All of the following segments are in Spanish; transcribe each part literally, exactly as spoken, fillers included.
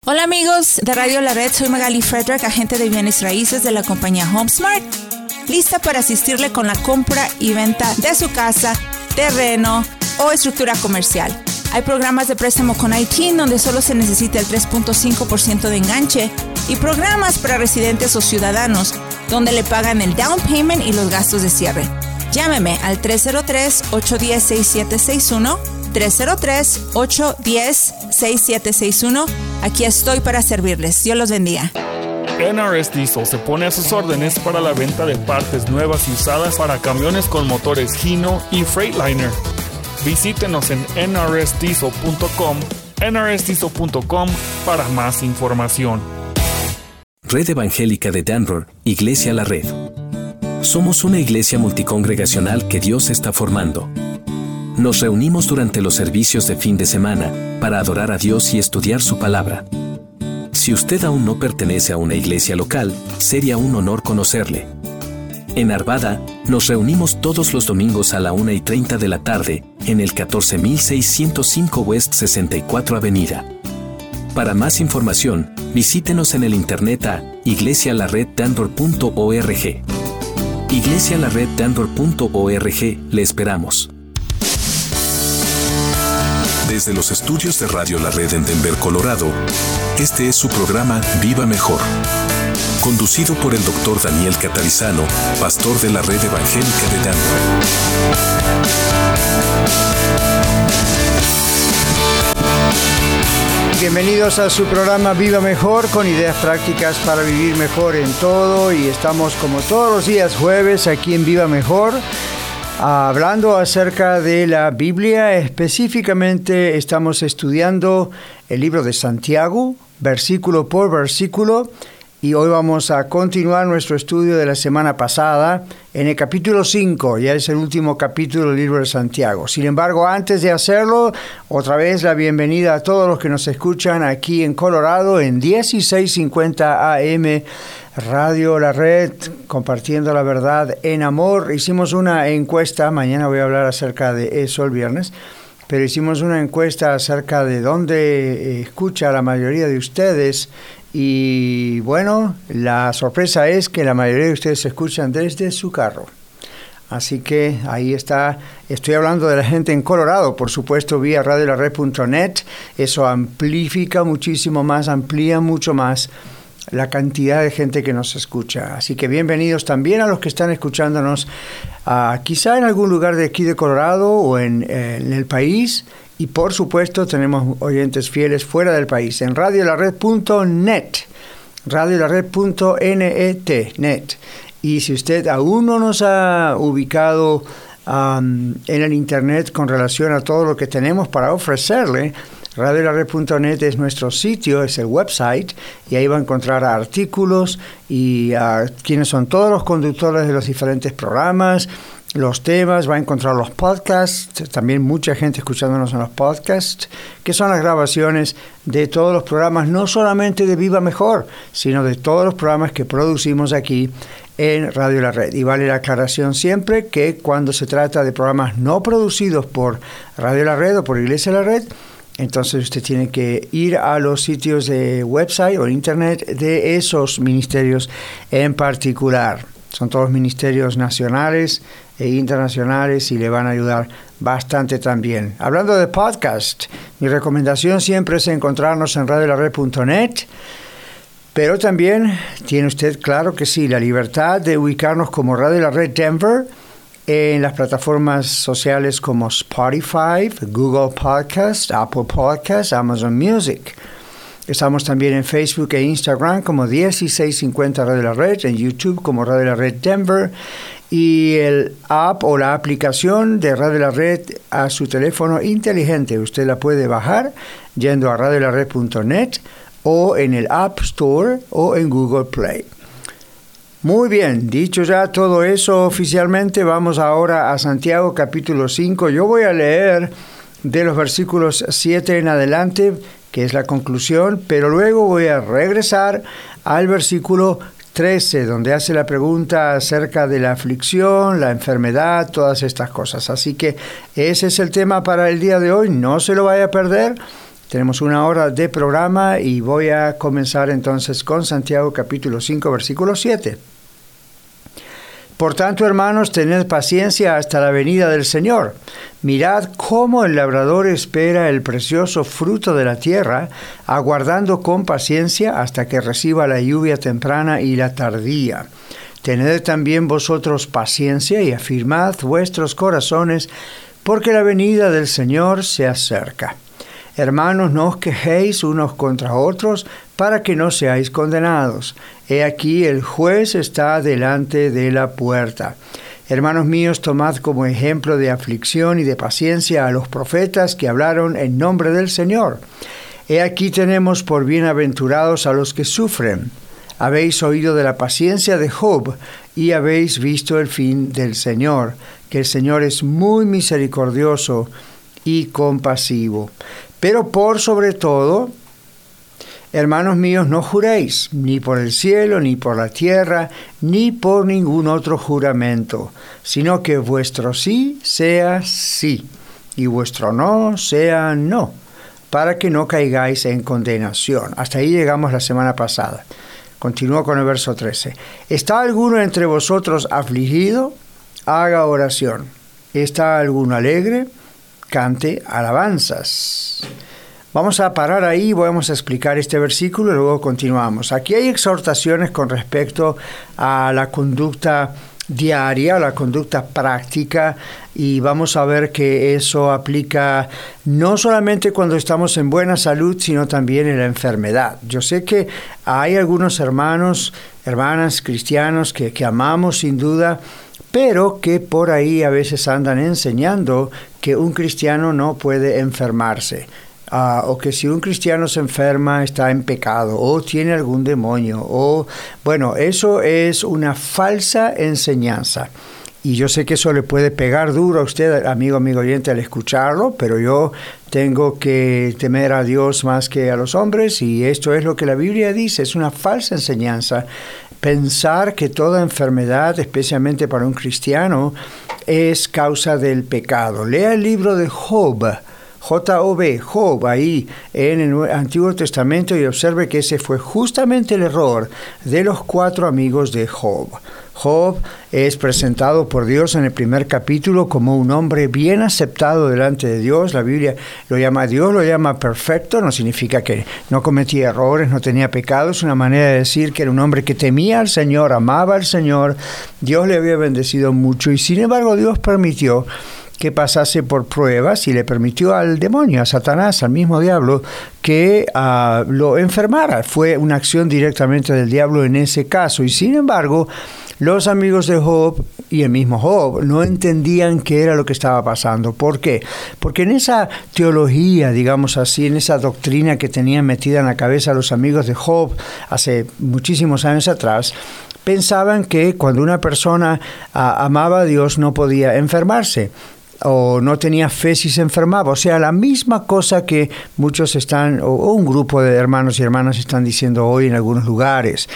Hola amigos de Radio La Red, soy Magali Frederick, agente de bienes raíces de la compañía HomeSmart, lista para asistirle con la compra y venta de su casa, terreno o estructura comercial. Hay programas de préstamo con I T I N donde solo se necesita el tres punto cinco por ciento de enganche y programas para residentes o ciudadanos donde le pagan el down payment y los gastos de cierre. Llámeme al tres cero tres, ocho uno cero, seis siete seis uno, tres cero tres, ocho uno cero, seis siete seis uno. Aquí estoy para servirles. Dios los bendiga. N R S Diesel se pone a sus órdenes para la venta de partes nuevas y usadas para camiones con motores Hino y Freightliner. Visítenos en N R S diesel punto com, N R S diesel punto com para más información. Red Evangélica de Denver, Iglesia La Red. Somos una iglesia multicongregacional que Dios está formando. Nos reunimos durante los servicios de fin de semana para adorar a Dios y estudiar su palabra. Si usted aún no pertenece a una iglesia local, sería un honor conocerle. En Arvada, nos reunimos todos los domingos a la una y treinta de la tarde, en el catorce mil seiscientos cinco West sesenta y cuatro Avenida. Para más información, visítenos en el internet a iglesia la red denver punto org. iglesia la red denver punto org, le esperamos. Desde los estudios de Radio La Red en Denver, Colorado, este es su programa Viva Mejor. Conducido por el doctor Daniel Catarizano, pastor de la Red Evangélica de Denver. Bienvenidos a su programa Viva Mejor, con ideas prácticas para vivir mejor en todo. Y estamos como todos los días jueves aquí en Viva Mejor, hablando acerca de la Biblia. Específicamente estamos estudiando el libro de Santiago, versículo por versículo. Y hoy vamos a continuar nuestro estudio de la semana pasada en el capítulo cinco, ya es el último capítulo del libro de Santiago. Sin embargo, antes de hacerlo, otra vez la bienvenida a todos los que nos escuchan aquí en Colorado en dieciséis cincuenta A M, Radio La Red, compartiendo la verdad en amor. Hicimos una encuesta, mañana voy a hablar acerca de eso el viernes, pero hicimos una encuesta acerca de dónde escucha la mayoría de ustedes. Y bueno, la sorpresa es que la mayoría de ustedes se escuchan desde su carro. Así que ahí está. Estoy hablando de la gente en Colorado, por supuesto, vía radio la red punto net. Eso amplifica muchísimo más, amplía mucho más la cantidad de gente que nos escucha. Así que bienvenidos también a los que están escuchándonos uh, quizá en algún lugar de aquí de Colorado o en, eh, en el país. Y por supuesto tenemos oyentes fieles fuera del país en radio la red punto net, radio la red punto net, net. Y si usted aún no nos ha ubicado um, en el internet con relación a todo lo que tenemos para ofrecerle, radio la red punto net es nuestro sitio, es el website, y ahí va a encontrar artículos y uh, quiénes son todos los conductores de los diferentes programas, los temas, va a encontrar los podcasts, también mucha gente escuchándonos en los podcasts, que son las grabaciones de todos los programas, no solamente de Viva Mejor, sino de todos los programas que producimos aquí en Radio La Red. Y vale la aclaración siempre que cuando se trata de programas no producidos por Radio La Red o por Iglesia La Red, entonces usted tiene que ir a los sitios de website o internet de esos ministerios en particular. Son todos ministerios nacionales e internacionales y le van a ayudar bastante también. Hablando de podcast, mi recomendación siempre es encontrarnos en radio la red punto net, pero también tiene usted, claro que sí, la libertad de ubicarnos como Radio La Red Denver en las plataformas sociales como Spotify, Google Podcast, Apple Podcast, Amazon Music. Estamos también en Facebook e Instagram como dieciséis cincuenta Radio La Red, en YouTube como Radio La Red Denver, y el app o la aplicación de Radio La Red a su teléfono inteligente. Usted la puede bajar yendo a radio la red punto net o en el App Store o en Google Play. Muy bien, dicho ya todo eso oficialmente, vamos ahora a Santiago capítulo cinco. Yo voy a leer de los versículos siete en adelante, que es la conclusión, pero luego voy a regresar al versículo trece, donde hace la pregunta acerca de la aflicción, la enfermedad, todas estas cosas. Así que ese es el tema para el día de hoy, no se lo vaya a perder. Tenemos una hora de programa y voy a comenzar entonces con Santiago capítulo cinco, versículo siete. Por tanto, hermanos, tened paciencia hasta la venida del Señor. Mirad cómo el labrador espera el precioso fruto de la tierra, aguardando con paciencia hasta que reciba la lluvia temprana y la tardía. Tened también vosotros paciencia y afirmad vuestros corazones, porque la venida del Señor se acerca. Hermanos, no os quejéis unos contra otros, para que no seáis condenados. He aquí el juez está delante de la puerta. Hermanos míos, tomad como ejemplo de aflicción y de paciencia a los profetas que hablaron en nombre del Señor. He aquí tenemos por bienaventurados a los que sufren. Habéis oído de la paciencia de Job y habéis visto el fin del Señor, que el Señor es muy misericordioso y compasivo. Pero por sobre todo, hermanos míos, no juréis, ni por el cielo, ni por la tierra, ni por ningún otro juramento, sino que vuestro sí sea sí, y vuestro no sea no, para que no caigáis en condenación. Hasta ahí llegamos la semana pasada. Continúo con el verso trece. ¿Está alguno entre vosotros afligido? Haga oración. ¿Está alguno alegre? Cante alabanzas. Vamos a parar ahí y vamos a explicar este versículo y luego continuamos. Aquí hay exhortaciones con respecto a la conducta diaria, la conducta práctica, y vamos a ver que eso aplica no solamente cuando estamos en buena salud, sino también en la enfermedad. Yo sé que hay algunos hermanos, hermanas cristianos que, que amamos sin duda, pero que por ahí a veces andan enseñando que un cristiano no puede enfermarse. Uh, o que si un cristiano se enferma está en pecado o tiene algún demonio, o bueno, eso es una falsa enseñanza. Y yo sé que eso le puede pegar duro a usted, amigo, amigo oyente, al escucharlo, pero yo tengo que temer a Dios más que a los hombres, y esto es lo que la Biblia dice, es una falsa enseñanza. Pensar que toda enfermedad, especialmente para un cristiano, es causa del pecado. Lea el libro de Job, J O B, Job, ahí en el Antiguo Testamento, y observe que ese fue justamente el error de los cuatro amigos de Job. Job es presentado por Dios en el primer capítulo como un hombre bien aceptado delante de Dios. La Biblia lo llama, Dios lo llama perfecto, no significa que no cometía errores, no tenía pecados, es una manera de decir que era un hombre que temía al Señor, amaba al Señor, Dios le había bendecido mucho, y sin embargo Dios permitió que pasase por pruebas y le permitió al demonio, a Satanás, al mismo diablo, que uh, lo enfermara. Fue una acción directamente del diablo en ese caso, y sin embargo los amigos de Job y el mismo Job no entendían qué era lo que estaba pasando. ¿Por qué? Porque en esa teología, digamos así, en esa doctrina que tenían metida en la cabeza los amigos de Job hace muchísimos años atrás, pensaban que cuando una persona uh, amaba a Dios no podía enfermarse, o no tenía fe si se enfermaba. O sea, la misma cosa que muchos están, o, o un grupo de hermanos y hermanas están diciendo hoy en algunos lugares.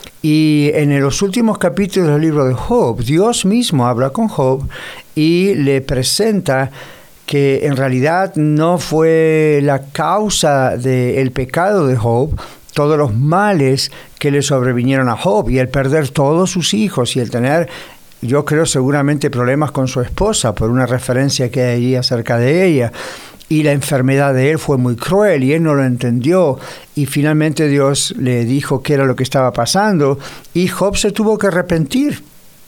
Y en los últimos capítulos del libro de Job, Dios mismo habla con Job y le presenta que en realidad no fue la causa del pecado de Job todos los males que le sobrevinieron a Job, y el perder todos sus hijos y el tener, yo creo, seguramente problemas con su esposa por una referencia que hay allí acerca de ella. Y la enfermedad de él fue muy cruel y él no lo entendió. Y finalmente Dios le dijo qué era lo que estaba pasando y Job se tuvo que arrepentir.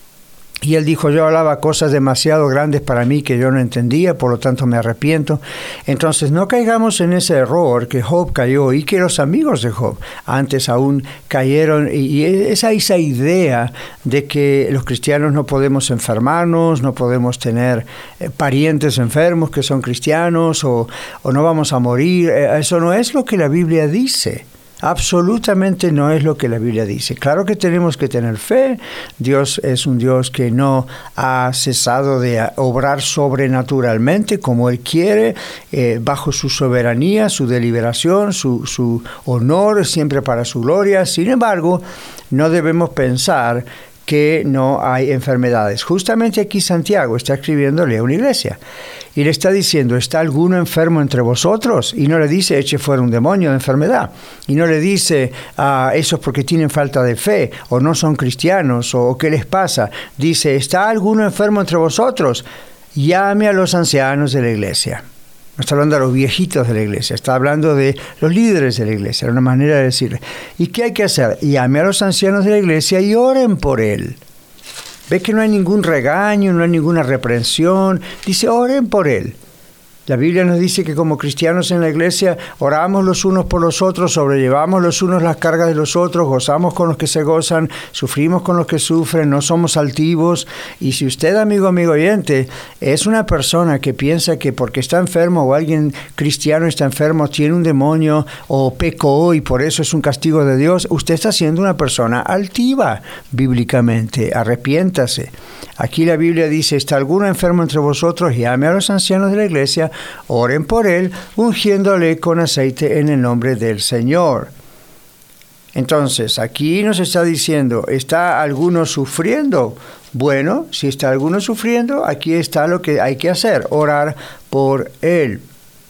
Y él dijo, yo hablaba cosas demasiado grandes para mí que yo no entendía, por lo tanto me arrepiento. Entonces no caigamos en ese error que Job cayó y que los amigos de Job antes aún cayeron. Y esa, esa idea de que los cristianos no podemos enfermarnos, no podemos tener eh, parientes enfermos que son cristianos, o, o no vamos a morir, eh, eso no es lo que la Biblia dice. Absolutamente no es lo que la Biblia dice. Claro que tenemos que tener fe. Dios es un Dios que no ha cesado de obrar sobrenaturalmente como Él quiere, eh, bajo su soberanía, su deliberación, su, su honor, siempre para su gloria. Sin embargo, no debemos pensar que no hay enfermedades. Justamente aquí Santiago está escribiéndole a una iglesia y le está diciendo, ¿está alguno enfermo entre vosotros? Y no le dice, eche fuera un demonio de enfermedad. Y no le dice, ah, eso es porque tienen falta de fe, o no son cristianos, o ¿qué les pasa? Dice, ¿está alguno enfermo entre vosotros? Llame a los ancianos de la iglesia. No está hablando de los viejitos de la iglesia, está hablando de los líderes de la iglesia, era una manera de decirle. ¿Y qué hay que hacer? Llame a los ancianos de la iglesia y oren por él. Ve que no hay ningún regaño, no hay ninguna reprensión. Dice, oren por él. La Biblia nos dice que como cristianos en la iglesia oramos los unos por los otros, sobrellevamos los unos las cargas de los otros, gozamos con los que se gozan, sufrimos con los que sufren, no somos altivos. Y si usted, amigo, amigo oyente, es una persona que piensa que porque está enfermo o alguien cristiano está enfermo, tiene un demonio o pecó y por eso es un castigo de Dios, usted está siendo una persona altiva bíblicamente. Arrepiéntase. Aquí la Biblia dice, ¿está alguno enfermo entre vosotros? Llame a los ancianos de la iglesia, oren por él, ungiéndole con aceite en el nombre del Señor. Entonces, aquí nos está diciendo, ¿está alguno sufriendo? Bueno, si está alguno sufriendo, aquí está lo que hay que hacer, orar por él.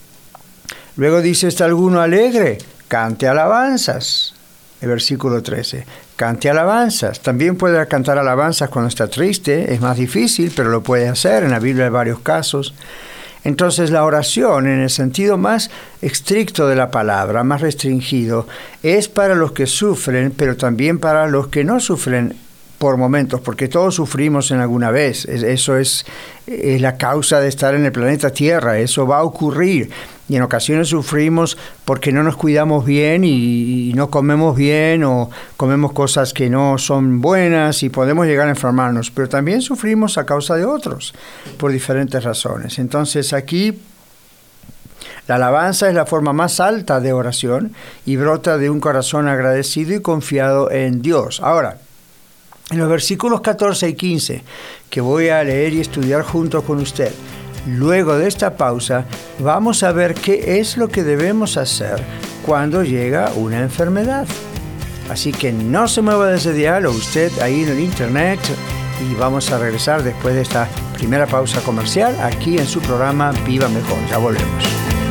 Luego dice, ¿está alguno alegre? Cante alabanzas. El versículo trece. Cante alabanzas. También puede cantar alabanzas cuando está triste. Es más difícil, pero lo puede hacer. En la Biblia hay varios casos. Entonces la oración, en el sentido más estricto de la palabra, más restringido, es para los que sufren, pero también para los que no sufren por momentos, porque todos sufrimos en alguna vez. Eso es, es la causa de estar en el planeta Tierra. Eso va a ocurrir. Y en ocasiones sufrimos porque no nos cuidamos bien y, y no comemos bien o comemos cosas que no son buenas y podemos llegar a enfermarnos. Pero también sufrimos a causa de otros por diferentes razones. Entonces aquí la alabanza es la forma más alta de oración y brota de un corazón agradecido y confiado en Dios. Ahora, en los versículos catorce y quince que voy a leer y estudiar junto con usted, luego de esta pausa, vamos a ver qué es lo que debemos hacer cuando llega una enfermedad. Así que no se mueva de ese diálogo usted ahí en el internet y vamos a regresar después de esta primera pausa comercial aquí en su programa Viva Mejor. Ya volvemos.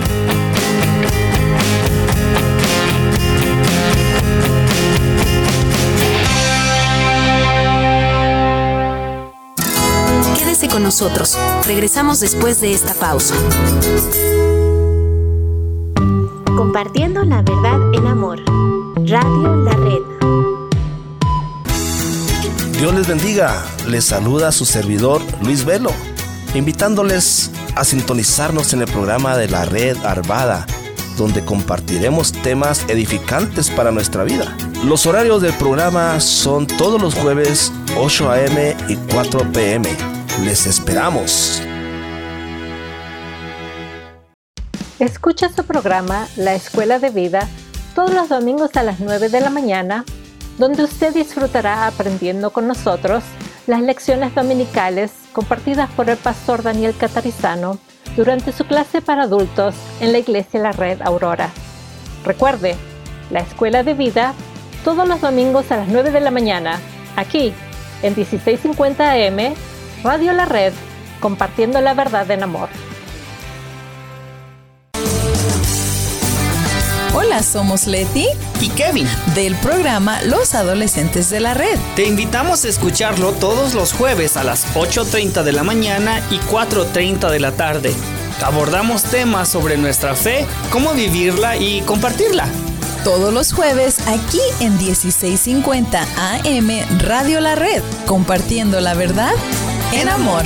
Con nosotros. Regresamos después de esta pausa. Compartiendo la verdad en amor. Radio La Red. Dios les bendiga. Les saluda su servidor Luis Velo, invitándoles a sintonizarnos en el programa de la Red Arvada, donde compartiremos temas edificantes para nuestra vida. Los horarios del programa son todos los jueves ocho a eme y cuatro pe eme. Les esperamos. Escucha su programa La Escuela de Vida todos los domingos a las nueve de la mañana, donde usted disfrutará aprendiendo con nosotros las lecciones dominicales compartidas por el pastor Daniel Catarizano durante su clase para adultos en la Iglesia La Red Aurora. Recuerde, La Escuela de Vida todos los domingos a las nueve de la mañana, aquí en dieciséis cincuenta a eme, Radio La Red, compartiendo la verdad en amor. Hola, somos Leti y Kevin del programa Los Adolescentes de la Red. Te invitamos a escucharlo todos los jueves a las ocho treinta de la mañana y cuatro treinta de la tarde. Abordamos temas sobre nuestra fe, cómo vivirla y compartirla. Todos los jueves aquí en dieciséis cincuenta a eme Radio La Red, compartiendo la verdad en amor.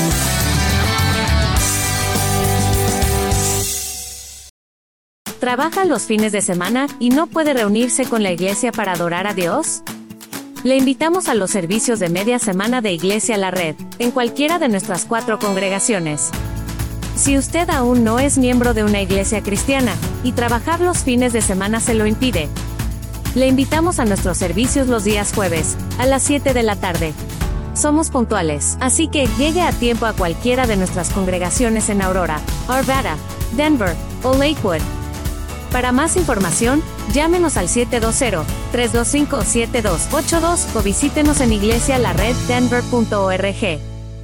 ¿Trabaja los fines de semana y no puede reunirse con la iglesia para adorar a Dios? Le invitamos a los servicios de media semana de Iglesia La Red, en cualquiera de nuestras cuatro congregaciones. Si usted aún no es miembro de una iglesia cristiana, y trabajar los fines de semana se lo impide, le invitamos a nuestros servicios los días jueves, a las siete de la tarde. Somos puntuales, así que llegue a tiempo a cualquiera de nuestras congregaciones en Aurora, Arvada, Denver o Lakewood. Para más información, llámenos al siete dos cero, tres dos cinco, siete dos ocho dos o visítenos en iglesia la red denver punto org.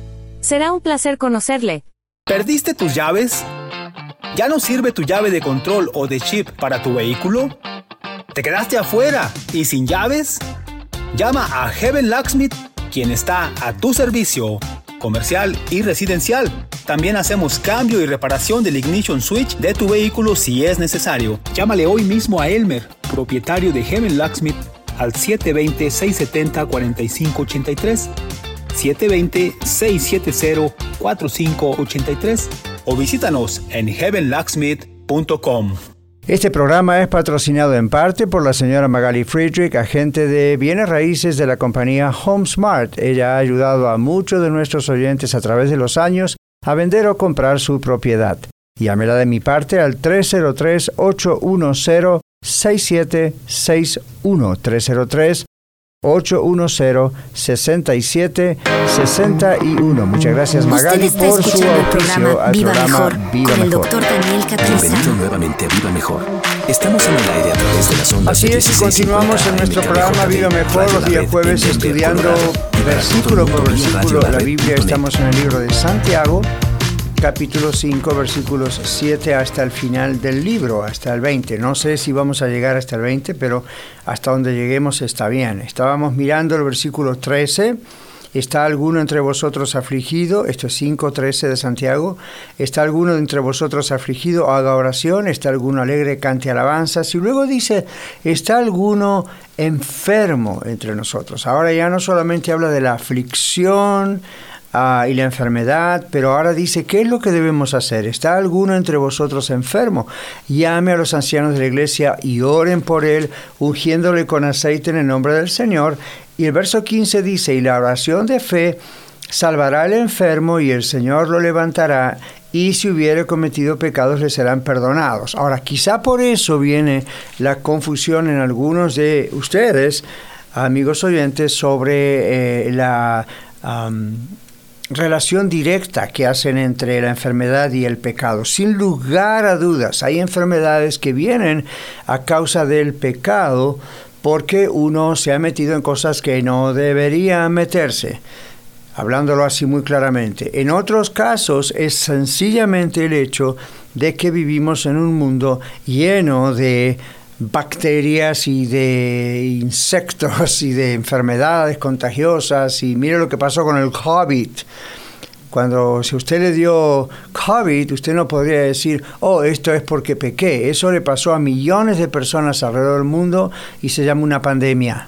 Será un placer conocerle. ¿Perdiste tus llaves? ¿Ya no sirve tu llave de control o de chip para tu vehículo? ¿Te quedaste afuera y sin llaves? Llama a Heaven Locksmith, quien está a tu servicio, comercial y residencial. También hacemos cambio y reparación del ignition switch de tu vehículo si es necesario. Llámale hoy mismo a Elmer, propietario de Heaven Locksmith, al siete dos cero, seis siete cero, cuatro cinco ocho tres, siete dos cero, seis siete cero, cuatro cinco ocho tres o visítanos en heaven locksmith punto com. Este programa es patrocinado en parte por la señora Magali Friedrich, agente de bienes raíces de la compañía HomeSmart. Ella ha ayudado a muchos de nuestros oyentes a través de los años a vender o comprar su propiedad. Llámela de mi parte al tres cero tres, ocho uno cero, seis siete seis uno, tres cero tres, ocho uno cero, seis siete seis uno. Muchas gracias, Magali, por su auspicio al Viva programa Mejor, Viva con el Mejor. doctor Daniel Catrizano. Bienvenido nuevamente a Viva Mejor. Estamos en el aire a través de las ondas. Así es, y continuamos en nuestro programa Viva Mejor los días jueves estudiando versículo por versículo la Biblia. Estamos en el libro de Santiago, capítulo cinco, versículos siete hasta el final del libro, hasta el veinte. No sé si vamos a llegar hasta el veinte, pero hasta donde lleguemos está bien. Estábamos mirando el versículo trece. ¿Está alguno entre vosotros afligido? Esto es cinco trece de Santiago. ¿Está alguno entre vosotros afligido? Haga oración. ¿Está alguno alegre? Cante alabanzas. Y luego dice, ¿está alguno enfermo entre nosotros? Ahora ya no solamente habla de la aflicción Uh, y la enfermedad, pero ahora dice, ¿qué es lo que debemos hacer? ¿Está alguno entre vosotros enfermo? Llame a los ancianos de la iglesia y oren por él, ungiéndole con aceite en el nombre del Señor. Y el verso quince dice, y la oración de fe salvará al enfermo y el Señor lo levantará, y si hubiere cometido pecados le serán perdonados. Ahora, quizá por eso viene la confusión en algunos de ustedes, amigos oyentes, sobre eh, la Um, relación directa que hacen entre la enfermedad y el pecado. Sin lugar a dudas, hay enfermedades que vienen a causa del pecado porque uno se ha metido en cosas que no debería meterse, hablándolo así muy claramente. En otros casos es sencillamente el hecho de que vivimos en un mundo lleno de bacterias y de insectos y de enfermedades contagiosas. Y mire lo que pasó con el COVID. Cuando si usted le dio COVID, usted no podría decir, oh, esto es porque pequé. Eso le pasó a millones de personas alrededor del mundo y se llama una pandemia.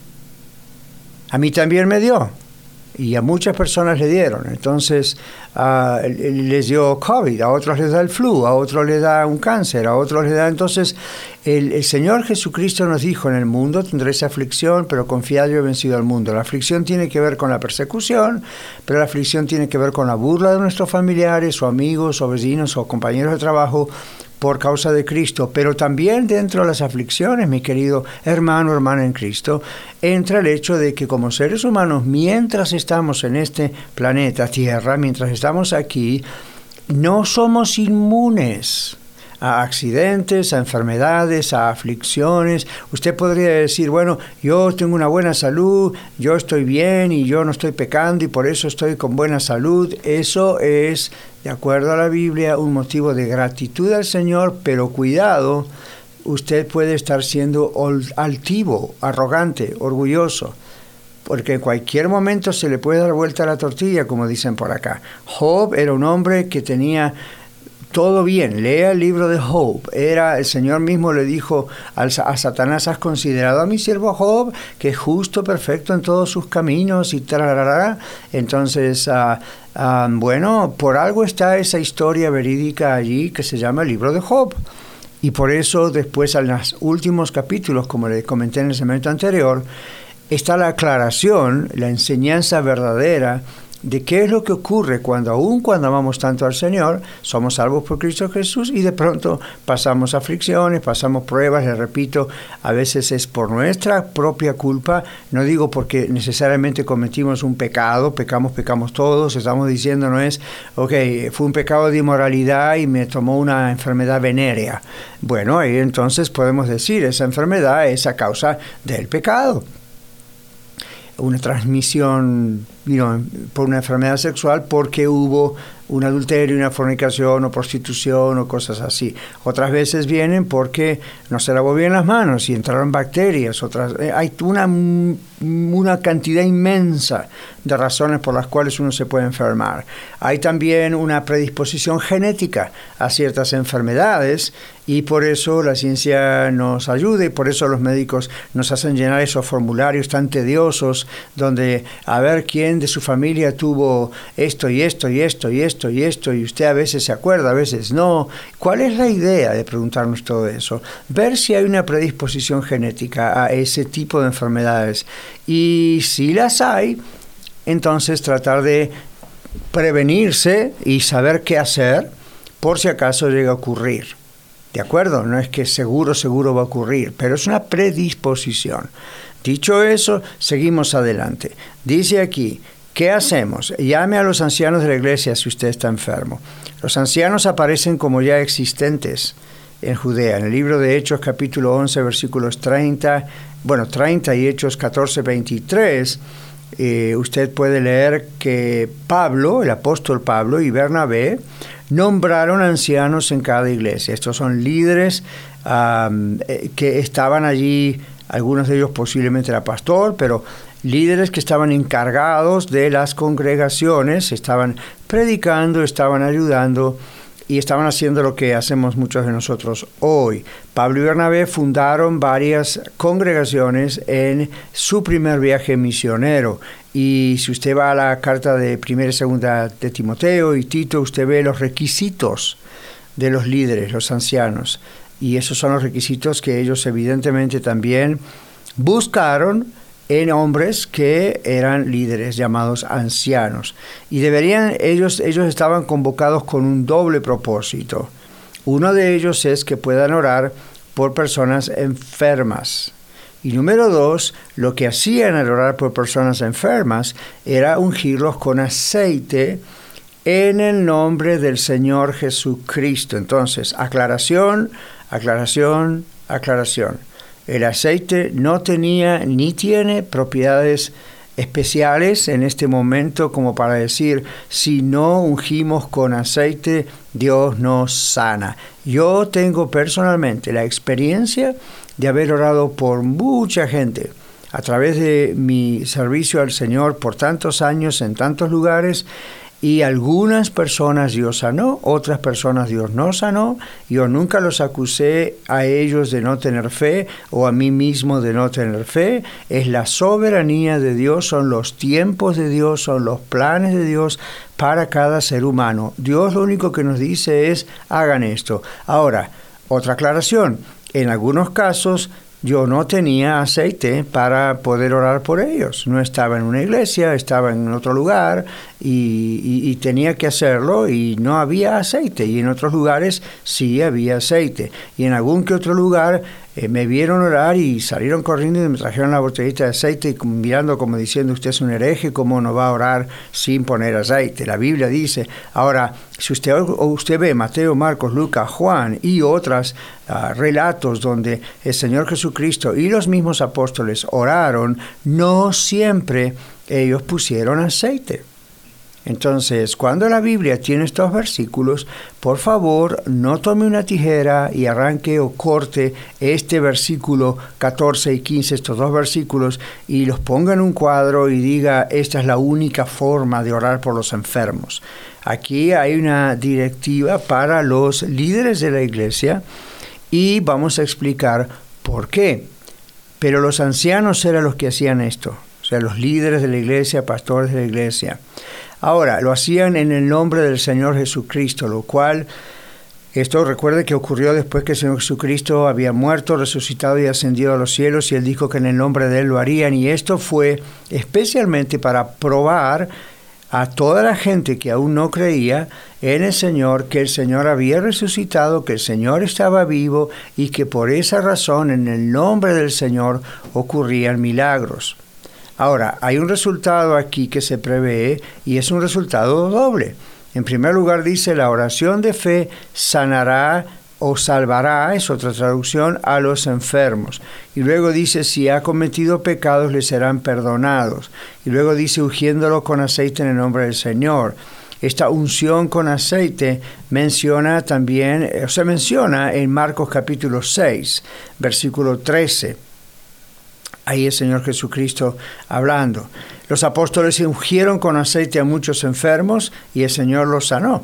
A mí también me dio. Y a muchas personas le dieron. Entonces, uh, les dio COVID, a otros les da el flu, a otros les da un cáncer, a otros les da... Entonces, el, el Señor Jesucristo nos dijo, en el mundo tendréis aflicción, pero confiad, yo he vencido al mundo. La aflicción tiene que ver con la persecución, pero la aflicción tiene que ver con la burla de nuestros familiares, o amigos, o vecinos, o compañeros de trabajo, por causa de Cristo. Pero también dentro de las aflicciones, mi querido hermano, hermana en Cristo, entra el hecho de que como seres humanos, mientras estamos en este planeta Tierra, mientras estamos aquí, no somos inmunes a accidentes, a enfermedades, a aflicciones. Usted podría decir, bueno, yo tengo una buena salud, yo estoy bien y yo no estoy pecando y por eso estoy con buena salud. Eso es, de acuerdo a la Biblia, un motivo de gratitud al Señor, pero cuidado, usted puede estar siendo altivo, arrogante, orgulloso, porque en cualquier momento se le puede dar vuelta a la tortilla, como dicen por acá. Job era un hombre que tenía todo bien. Lea el libro de Job. Era, el Señor mismo le dijo al, a Satanás, ¿has considerado a mi siervo Job, que es justo, perfecto en todos sus caminos? Y tararara. Entonces, uh, uh, bueno, por algo está esa historia verídica allí que se llama el libro de Job. Y por eso después, en los últimos capítulos, como les comenté en el segmento anterior, está la aclaración, la enseñanza verdadera de qué es lo que ocurre cuando, aún cuando amamos tanto al Señor, somos salvos por Cristo Jesús y de pronto pasamos aflicciones, pasamos pruebas. Les repito, a veces es por nuestra propia culpa. No digo porque necesariamente cometimos un pecado, pecamos, pecamos todos. Estamos diciendo no es, ok, fue un pecado de inmoralidad y me tomó una enfermedad venérea. Bueno, ahí entonces podemos decir, esa enfermedad es a causa del pecado. Una transmisión, you know, por una enfermedad sexual porque hubo un adulterio, una fornicación o prostitución o cosas así. Otras veces vienen porque no se lavó bien las manos y entraron bacterias. Otras, eh, hay una, una cantidad inmensa de razones por las cuales uno se puede enfermar. Hay también una predisposición genética a ciertas enfermedades y por eso la ciencia nos ayuda y por eso los médicos nos hacen llenar esos formularios tan tediosos donde a ver quién de su familia tuvo esto y esto y esto y esto y esto, y usted a veces se acuerda, a veces no. ¿Cuál es la idea de preguntarnos todo eso? Ver si hay una predisposición genética a ese tipo de enfermedades. Y si las hay, entonces tratar de prevenirse y saber qué hacer por si acaso llega a ocurrir. ¿De acuerdo? No es que seguro, seguro va a ocurrir, pero es una predisposición. Dicho eso, seguimos adelante. Dice aquí, ¿qué hacemos? Llame a los ancianos de la iglesia si usted está enfermo. Los ancianos aparecen como ya existentes en Judea. En el libro de Hechos, capítulo once, versículos treinta, bueno, treinta y Hechos catorce, veintitrés, eh, usted puede leer que Pablo, el apóstol Pablo y Bernabé, nombraron ancianos en cada iglesia. Estos son líderes um, eh, que estaban allí, algunos de ellos posiblemente era pastor, pero líderes que estaban encargados de las congregaciones, estaban predicando, estaban ayudando y estaban haciendo lo que hacemos muchos de nosotros hoy. Pablo y Bernabé fundaron varias congregaciones en su primer viaje misionero. Y si usted va a la carta de primera y segunda de Timoteo y Tito, usted ve los requisitos de los líderes, los ancianos. Y esos son los requisitos que ellos evidentemente también buscaron en hombres que eran líderes llamados ancianos. Y deberían, ellos, ellos estaban convocados con un doble propósito. Uno de ellos es que puedan orar por personas enfermas. Y número dos, lo que hacían al orar por personas enfermas era ungirlos con aceite en el nombre del Señor Jesucristo. Entonces, aclaración, aclaración, aclaración. El aceite no tenía ni tiene propiedades especiales en este momento como para decir, si no ungimos con aceite, Dios nos sana. Yo tengo personalmente la experiencia de haber orado por mucha gente a través de mi servicio al Señor por tantos años en tantos lugares, y algunas personas Dios sanó, otras personas Dios no sanó. Yo nunca los acusé a ellos de no tener fe o a mí mismo de no tener fe. Es la soberanía de Dios, son los tiempos de Dios, son los planes de Dios para cada ser humano. Dios lo único que nos dice es, hagan esto. Ahora, otra aclaración, en algunos casos yo no tenía aceite para poder orar por ellos. No estaba en una iglesia, estaba en otro lugar y, y, y tenía que hacerlo y no había aceite. Y en otros lugares sí había aceite. Y en algún que otro lugar eh, me vieron orar y salieron corriendo y me trajeron la botellita de aceite y mirando como diciendo, usted es un hereje, ¿cómo no va a orar sin poner aceite? La Biblia dice, ahora, si usted, usted ve Mateo, Marcos, Lucas, Juan y otros uh, relatos donde el Señor Jesucristo y los mismos apóstoles oraron, no siempre ellos pusieron aceite. Entonces, cuando la Biblia tiene estos versículos, por favor, no tome una tijera y arranque o corte este versículo catorce y quince, estos dos versículos, y los ponga en un cuadro y diga, esta es la única forma de orar por los enfermos. Aquí hay una directiva para los líderes de la iglesia y vamos a explicar por qué. Pero los ancianos eran los que hacían esto, o sea, los líderes de la iglesia, pastores de la iglesia. Ahora, lo hacían en el nombre del Señor Jesucristo, lo cual, esto recuerde que ocurrió después que el Señor Jesucristo había muerto, resucitado y ascendido a los cielos, y Él dijo que en el nombre de Él lo harían, y esto fue especialmente para probar a toda la gente que aún no creía en el Señor, que el Señor había resucitado, que el Señor estaba vivo y que por esa razón en el nombre del Señor ocurrían milagros. Ahora, hay un resultado aquí que se prevé y es un resultado doble. En primer lugar dice, la oración de fe sanará o salvará, es otra traducción, a los enfermos. Y luego dice, si ha cometido pecados, le serán perdonados. Y luego dice, ungiéndolo con aceite en el nombre del Señor. Esta unción con aceite menciona también, o se menciona en Marcos capítulo seis, versículo trece. Ahí el Señor Jesucristo hablando. Los apóstoles ungieron con aceite a muchos enfermos y el Señor los sanó.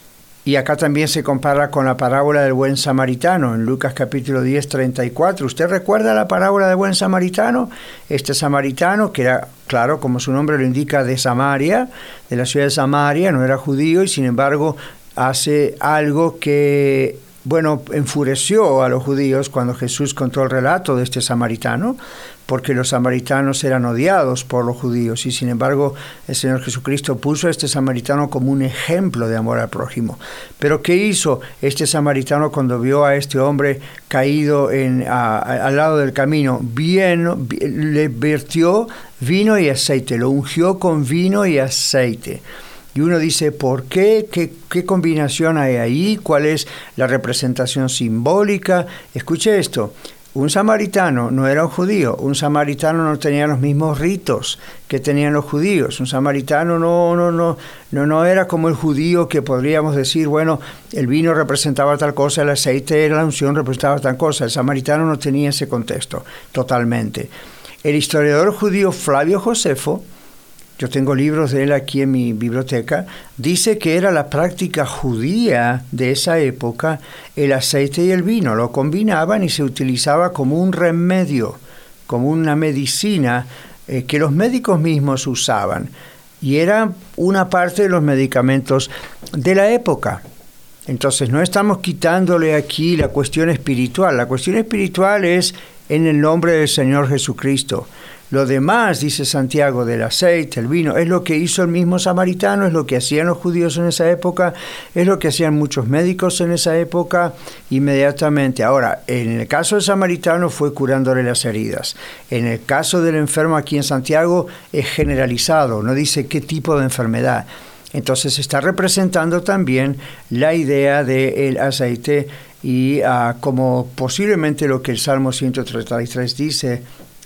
Y acá también se compara con la parábola del buen samaritano, en Lucas capítulo diez, treinta y cuatro. ¿Usted recuerda la parábola del buen samaritano? Este samaritano, que era, claro, como su nombre lo indica, de Samaria, de la ciudad de Samaria, no era judío, y sin embargo hace algo que, bueno, enfureció a los judíos cuando Jesús contó el relato de este samaritano, porque los samaritanos eran odiados por los judíos, y sin embargo el Señor Jesucristo puso a este samaritano como un ejemplo de amor al prójimo. Pero ¿qué hizo este samaritano cuando vio a este hombre caído en, a, a, al lado del camino? Bien, le vertió vino y aceite, lo ungió con vino y aceite. Y uno dice, ¿por qué? ¿Qué, qué combinación hay ahí? ¿Cuál es la representación simbólica? Escuche esto. Un samaritano no era un judío, un samaritano no tenía los mismos ritos que tenían los judíos, un samaritano no, no, no, no, no era como el judío que podríamos decir, bueno, el vino representaba tal cosa, el aceite, la unción representaba tal cosa. El samaritano no tenía ese contexto totalmente. El historiador judío Flavio Josefo, yo tengo libros de él aquí en mi biblioteca, dice que era la práctica judía de esa época el aceite y el vino. Lo combinaban y se utilizaba como un remedio, como una medicina eh, que los médicos mismos usaban. Y era una parte de los medicamentos de la época. Entonces no estamos quitándole aquí la cuestión espiritual. La cuestión espiritual es en el nombre del Señor Jesucristo. Lo demás, dice Santiago, del aceite, el vino, es lo que hizo el mismo samaritano, es lo que hacían los judíos en esa época, es lo que hacían muchos médicos en esa época inmediatamente. Ahora, en el caso del samaritano fue curándole las heridas. En el caso del enfermo aquí en Santiago es generalizado, no dice qué tipo de enfermedad. Entonces está representando también la idea del aceite y uh, como posiblemente lo que el Salmo ciento treinta y tres dice,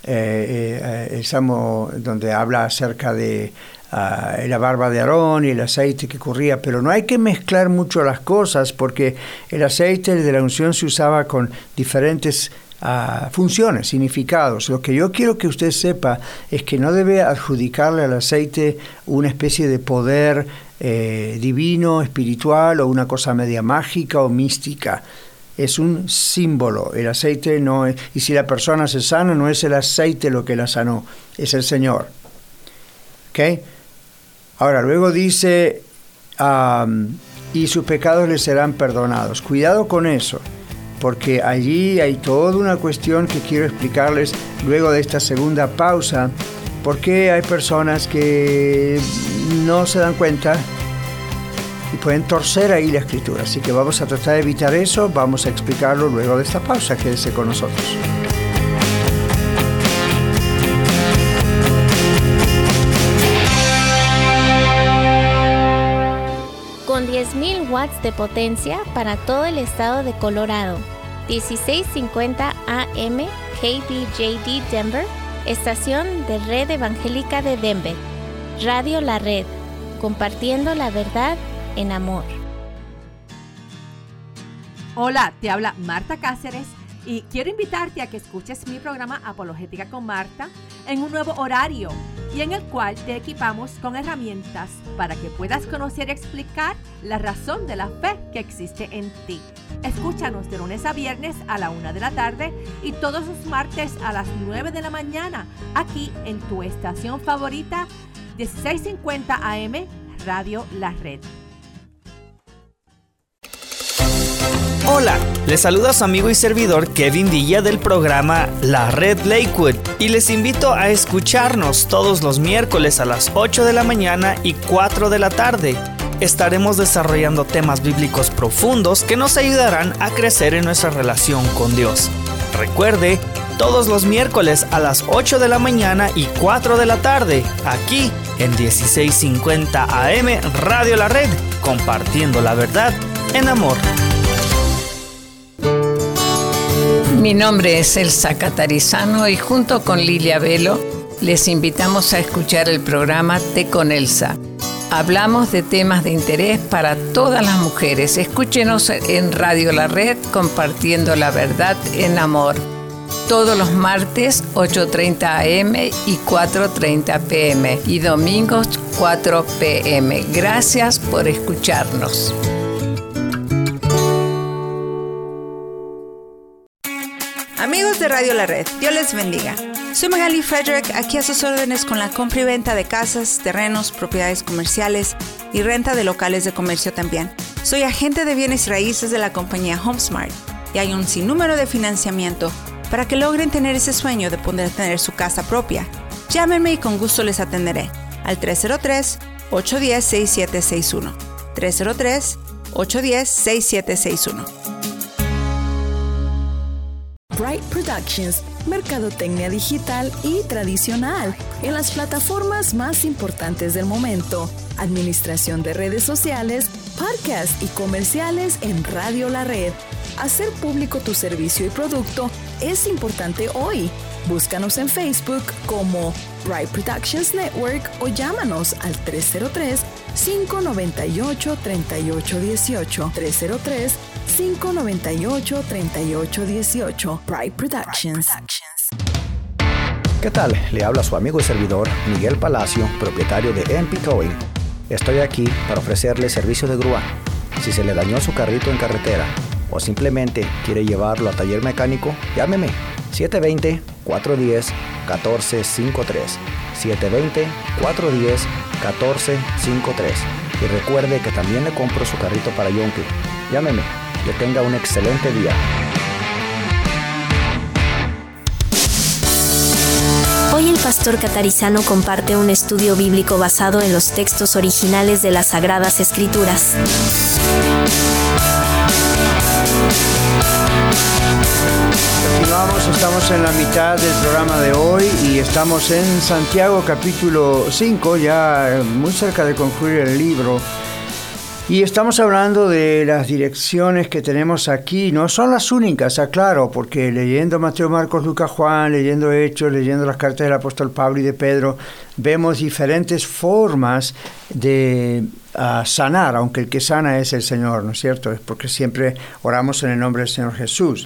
Eh, eh, el Salmo donde habla acerca de uh, la barba de Aarón y el aceite que corría, pero no hay que mezclar mucho las cosas porque el aceite de la unción se usaba con diferentes uh, funciones, significados. Lo que yo quiero que usted sepa es que no debe adjudicarle al aceite una especie de poder eh, divino, espiritual o una cosa media mágica o mística. Es un símbolo, el aceite no es, y si la persona se sana, no es el aceite lo que la sanó, es el Señor. ¿Ok? Ahora, luego dice, um, y sus pecados les serán perdonados. Cuidado con eso, porque allí hay toda una cuestión que quiero explicarles luego de esta segunda pausa, porque hay personas que no se dan cuenta y pueden torcer ahí la escritura. Así que vamos a tratar de evitar eso, vamos a explicarlo luego de esta pausa. Quédese con nosotros. Con diez mil watts de potencia para todo el estado de Colorado. dieciséis cincuenta A M K B J D Denver, estación de Red Evangélica de Denver. Radio La Red, compartiendo la verdad en amor. Hola, te habla Marta Cáceres y quiero invitarte a que escuches mi programa Apologética con Marta en un nuevo horario y en el cual te equipamos con herramientas para que puedas conocer y explicar la razón de la fe que existe en ti. Escúchanos de lunes a viernes a la una de la tarde y todos los martes a las nueve de la mañana aquí en tu estación favorita dieciséis cincuenta A M Radio La Red. Hola, les saluda su amigo y servidor Kevin Villa del programa La Red Lakewood y les invito a escucharnos todos los miércoles a las ocho de la mañana y cuatro de la tarde. Estaremos desarrollando temas bíblicos profundos que nos ayudarán a crecer en nuestra relación con Dios. Recuerde, todos los miércoles a las ocho de la mañana y cuatro de la tarde, aquí en dieciséis cincuenta A M Radio La Red, compartiendo la verdad en amor. Mi nombre es Elsa Catarizano y junto con Lilia Velo les invitamos a escuchar el programa Té con Elsa. Hablamos de temas de interés para todas las mujeres. Escúchenos en Radio La Red, compartiendo la verdad en amor. Todos los martes, ocho treinta A M y cuatro treinta P M y domingos, cuatro P M Gracias por escucharnos. Amigos de Radio La Red, Dios les bendiga. Soy Magali Frederick, aquí a sus órdenes con la compra y venta de casas, terrenos, propiedades comerciales y renta de locales de comercio también. Soy agente de bienes raíces de la compañía HomeSmart y hay un sinnúmero de financiamiento para que logren tener ese sueño de poder tener su casa propia. Llámenme y con gusto les atenderé al tres cero tres, ocho uno cero, seis siete seis uno. tres cero tres, ocho uno cero, seis siete seis uno. Bright Productions, mercadotecnia digital y tradicional en las plataformas más importantes del momento, administración de redes sociales, podcasts y comerciales en Radio La Red. Hacer público tu servicio y producto es importante hoy. Búscanos en Facebook como Bright Productions Network o llámanos al tres cero tres, cinco nueve ocho, tres ocho uno ocho. tres cero tres, cinco nueve ocho, tres ocho uno ocho. Bright Productions. ¿Qué tal? Le habla su amigo y servidor Miguel Palacio, propietario de M P Towing. Estoy aquí para ofrecerle servicio de grúa. Si se le dañó su carrito en carretera o simplemente quiere llevarlo a taller mecánico, llámeme siete dos cero, cuatro uno cero, uno cuatro cinco tres. siete dos cero, cuatro uno cero, uno cuatro cinco tres. Y recuerde que también le compro su carrito para Yonke. Llámeme. Que tenga un excelente día. Hoy el pastor Catarizano comparte un estudio bíblico basado en los textos originales de las Sagradas Escrituras. Continuamos, estamos en la mitad del programa de hoy y estamos en Santiago capítulo cinco, ya muy cerca de concluir el libro. Y estamos hablando de las direcciones que tenemos aquí. No son las únicas, aclaro, porque leyendo Mateo, Marcos, Lucas, Juan, leyendo Hechos, leyendo las cartas del apóstol Pablo y de Pedro, vemos diferentes formas de uh, sanar, aunque el que sana es el Señor, ¿no es cierto? Es porque siempre oramos en el nombre del Señor Jesús.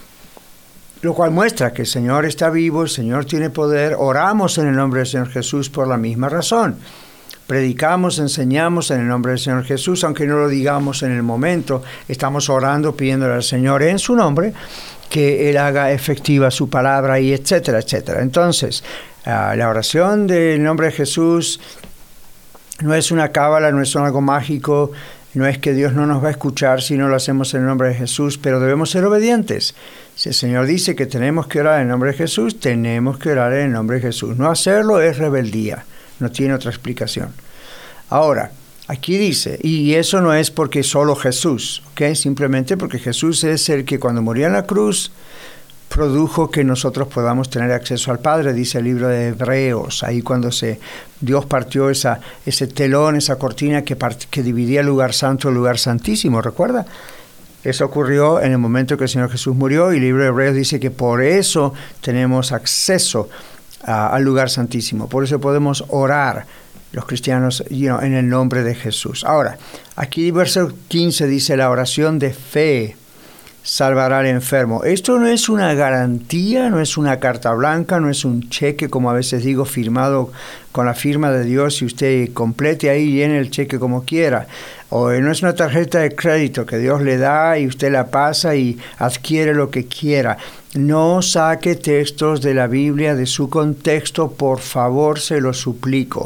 Lo cual muestra que el Señor está vivo, el Señor tiene poder, oramos en el nombre del Señor Jesús por la misma razón. Predicamos, enseñamos en el nombre del Señor Jesús, aunque no lo digamos en el momento, estamos orando, pidiéndole al Señor en su nombre que Él haga efectiva su palabra y etcétera, etcétera. Entonces, uh, la oración del nombre de Jesús no es una cábala, no es algo mágico, no es que Dios no nos va a escuchar si no lo hacemos en el nombre de Jesús, pero debemos ser obedientes. Si el Señor dice que tenemos que orar en el nombre de Jesús, tenemos que orar en el nombre de Jesús. No hacerlo es rebeldía. No tiene otra explicación. Ahora, aquí dice, y eso no es porque solo Jesús, ¿ok? Simplemente porque Jesús es el que cuando murió en la cruz produjo que nosotros podamos tener acceso al Padre, dice el libro de Hebreos, ahí cuando se, Dios partió esa, ese telón, esa cortina que, part, que dividía el lugar santo del lugar santísimo, ¿recuerda? Eso ocurrió en el momento que el Señor Jesús murió y el libro de Hebreos dice que por eso tenemos acceso al lugar santísimo. Por eso podemos orar los cristianos you know, en el nombre de Jesús. Ahora, aquí verso quince dice la oración de fe salvará al enfermo. Esto no es una garantía, no es una carta blanca, no es un cheque, como a veces digo, firmado con la firma de Dios y usted complete ahí y llene el cheque como quiera. O no es una tarjeta de crédito que Dios le da y usted la pasa y adquiere lo que quiera. No saque textos de la Biblia de su contexto, por favor, se lo suplico.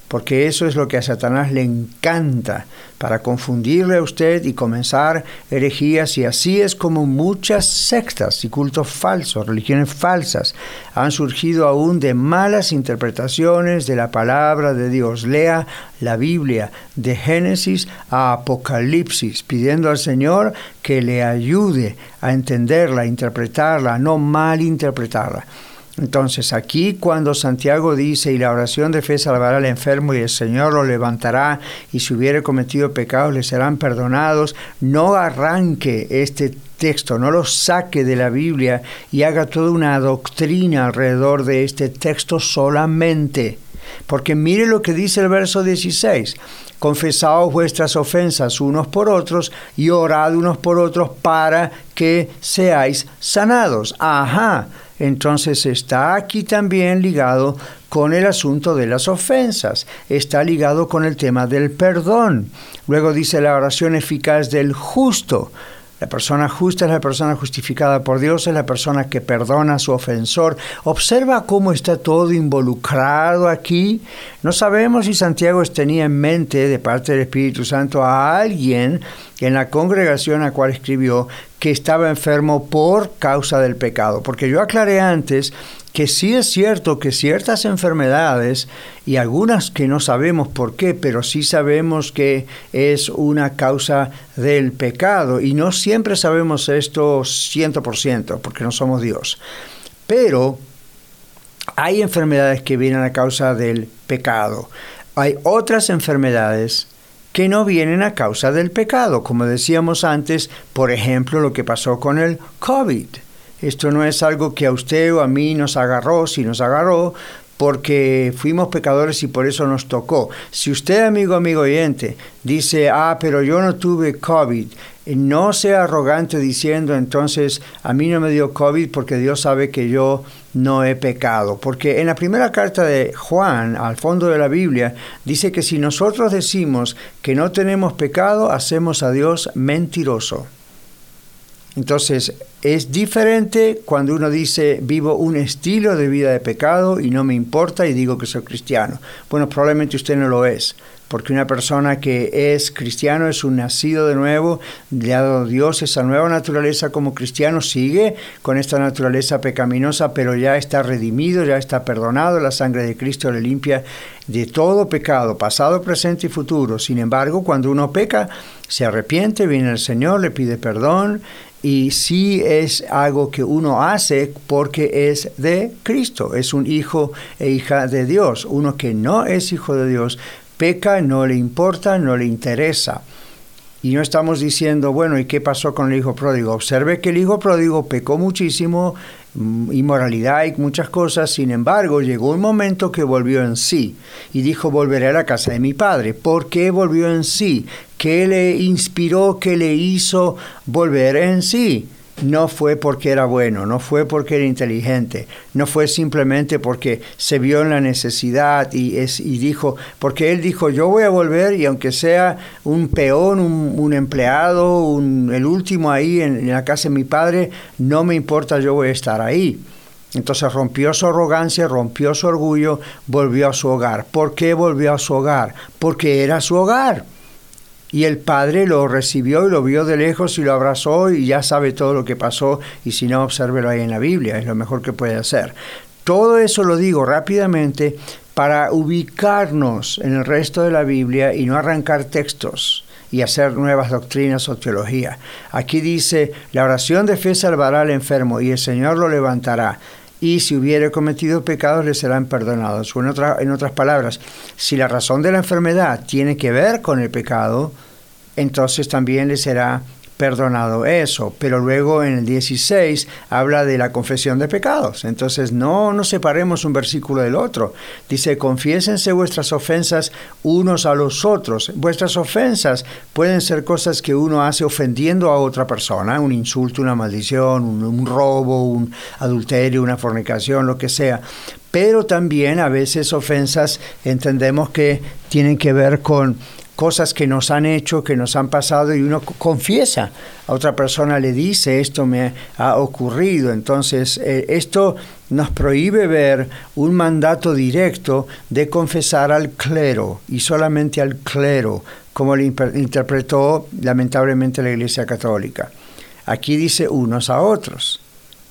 porque eso es lo que a Satanás le encanta, para confundirle a usted y comenzar herejías, y así es como muchas sectas y cultos falsos, religiones falsas, han surgido aún de malas interpretaciones de la palabra de Dios. Lea la Biblia de Génesis a Apocalipsis, pidiendo al Señor que le ayude a entenderla, a interpretarla, a no malinterpretarla. Entonces aquí cuando Santiago dice, y la oración de fe salvará al enfermo y el Señor lo levantará, y si hubiere cometido pecados le serán perdonados, no arranque este texto, no lo saque de la Biblia y haga toda una doctrina alrededor de este texto solamente. Porque mire lo que dice el verso dieciséis. Confesaos vuestras ofensas unos por otros y orad unos por otros para que seáis sanados. Ajá. Entonces está aquí también ligado con el asunto de las ofensas. Está ligado con el tema del perdón. Luego dice la oración eficaz del justo. La persona justa es la persona justificada por Dios, es la persona que perdona a su ofensor. Observa cómo está todo involucrado aquí. No sabemos si Santiago tenía en mente, de parte del Espíritu Santo, a alguien en la congregación a cual escribió que estaba enfermo por causa del pecado. Porque yo aclaré antes que sí es cierto que ciertas enfermedades, y algunas que no sabemos por qué, pero sí sabemos que es una causa del pecado, y no siempre sabemos esto ciento por ciento, porque no somos Dios. Pero hay enfermedades que vienen a causa del pecado. Hay otras enfermedades que no vienen a causa del pecado, como decíamos antes, por ejemplo, lo que pasó con el COVID. Esto no es algo que a usted o a mí nos agarró, si nos agarró porque fuimos pecadores y por eso nos tocó. Si usted, amigo, amigo oyente, dice, ah, pero yo no tuve COVID, no sea arrogante diciendo, entonces, a mí no me dio COVID porque Dios sabe que yo no he pecado. Porque en la primera carta de Juan, al fondo de la Biblia, dice que si nosotros decimos que no tenemos pecado, hacemos a Dios mentiroso. Entonces, es diferente cuando uno dice, vivo un estilo de vida de pecado y no me importa y digo que soy cristiano. Bueno, probablemente usted no lo es, porque una persona que es cristiano es un nacido de nuevo, le ha dado Dios esa nueva naturaleza como cristiano, sigue con esta naturaleza pecaminosa, pero ya está redimido, ya está perdonado, la sangre de Cristo le limpia de todo pecado, pasado, presente y futuro. Sin embargo, cuando uno peca, se arrepiente, viene el Señor, le pide perdón, y sí es algo que uno hace porque es de Cristo, es un hijo e hija de Dios. Uno que no es hijo de Dios peca, no le importa, no le interesa. Y no estamos diciendo, bueno, ¿y qué pasó con el hijo pródigo? Observe que el hijo pródigo pecó muchísimo, inmoralidad y muchas cosas. Sin embargo, llegó un momento que volvió en sí y dijo, volveré a la casa de mi padre. ¿Por qué volvió en sí? ¿Qué le inspiró, qué le hizo volver en sí? No fue porque era bueno, no fue porque era inteligente, no fue simplemente porque se vio en la necesidad y, es, y dijo, porque él dijo, yo voy a volver y aunque sea un peón, un, un empleado, un, el último ahí en, en la casa de mi padre, no me importa, yo voy a estar ahí. Entonces rompió su arrogancia, rompió su orgullo, volvió a su hogar. ¿Por qué volvió a su hogar? Porque era su hogar. Y el padre lo recibió y lo vio de lejos y lo abrazó y ya sabe todo lo que pasó. Y si no, obsérvelo ahí en la Biblia, es lo mejor que puede hacer. Todo eso lo digo rápidamente para ubicarnos en el resto de la Biblia y no arrancar textos y hacer nuevas doctrinas o teología. Aquí dice, la oración de fe salvará al enfermo y el Señor lo levantará. Y si hubiere cometido pecados, le serán perdonados. O en, otra, en otras palabras, si la razón de la enfermedad tiene que ver con el pecado, entonces también le será perdonado eso. Pero luego en el dieciséis habla de la confesión de pecados. Entonces no nos separemos un versículo del otro. Dice, confiésense vuestras ofensas unos a los otros. Vuestras ofensas pueden ser cosas que uno hace ofendiendo a otra persona, un insulto, una maldición, un, un robo, un adulterio, una fornicación, lo que sea. Pero también a veces ofensas entendemos que tienen que ver con cosas que nos han hecho, que nos han pasado, y uno confiesa. A otra persona le dice, esto me ha ocurrido. Entonces, eh, esto nos prohíbe ver un mandato directo de confesar al clero, y solamente al clero, como lo interpretó lamentablemente la Iglesia Católica. Aquí dice unos a otros.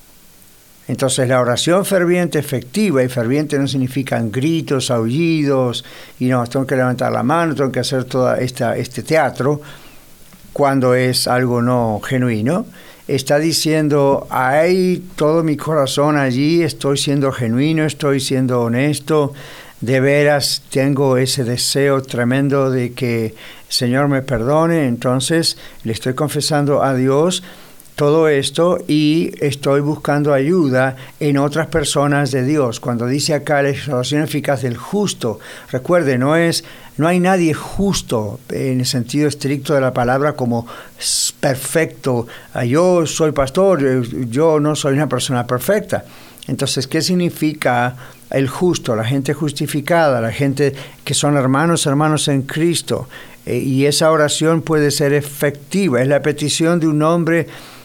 Entonces la oración ferviente, efectiva, y ferviente no significan gritos, aullidos, y no, tengo que levantar la mano, tengo que hacer todo esta, este teatro, cuando es algo no genuino. Está diciendo, hay todo mi corazón allí, estoy siendo genuino, estoy siendo honesto, de veras tengo ese deseo tremendo de que el Señor me perdone, entonces le estoy confesando a Dios todo esto y estoy buscando ayuda en otras personas de Dios. Cuando dice acá la oración eficaz del justo, recuerde, no es, no hay nadie justo en el sentido estricto de la palabra como perfecto. Yo soy pastor, yo no soy una persona perfecta. Entonces, ¿qué significa el justo? La gente justificada, la gente que son hermanos, hermanos en Cristo. Eh, y esa oración puede ser efectiva. Es la petición de un hombre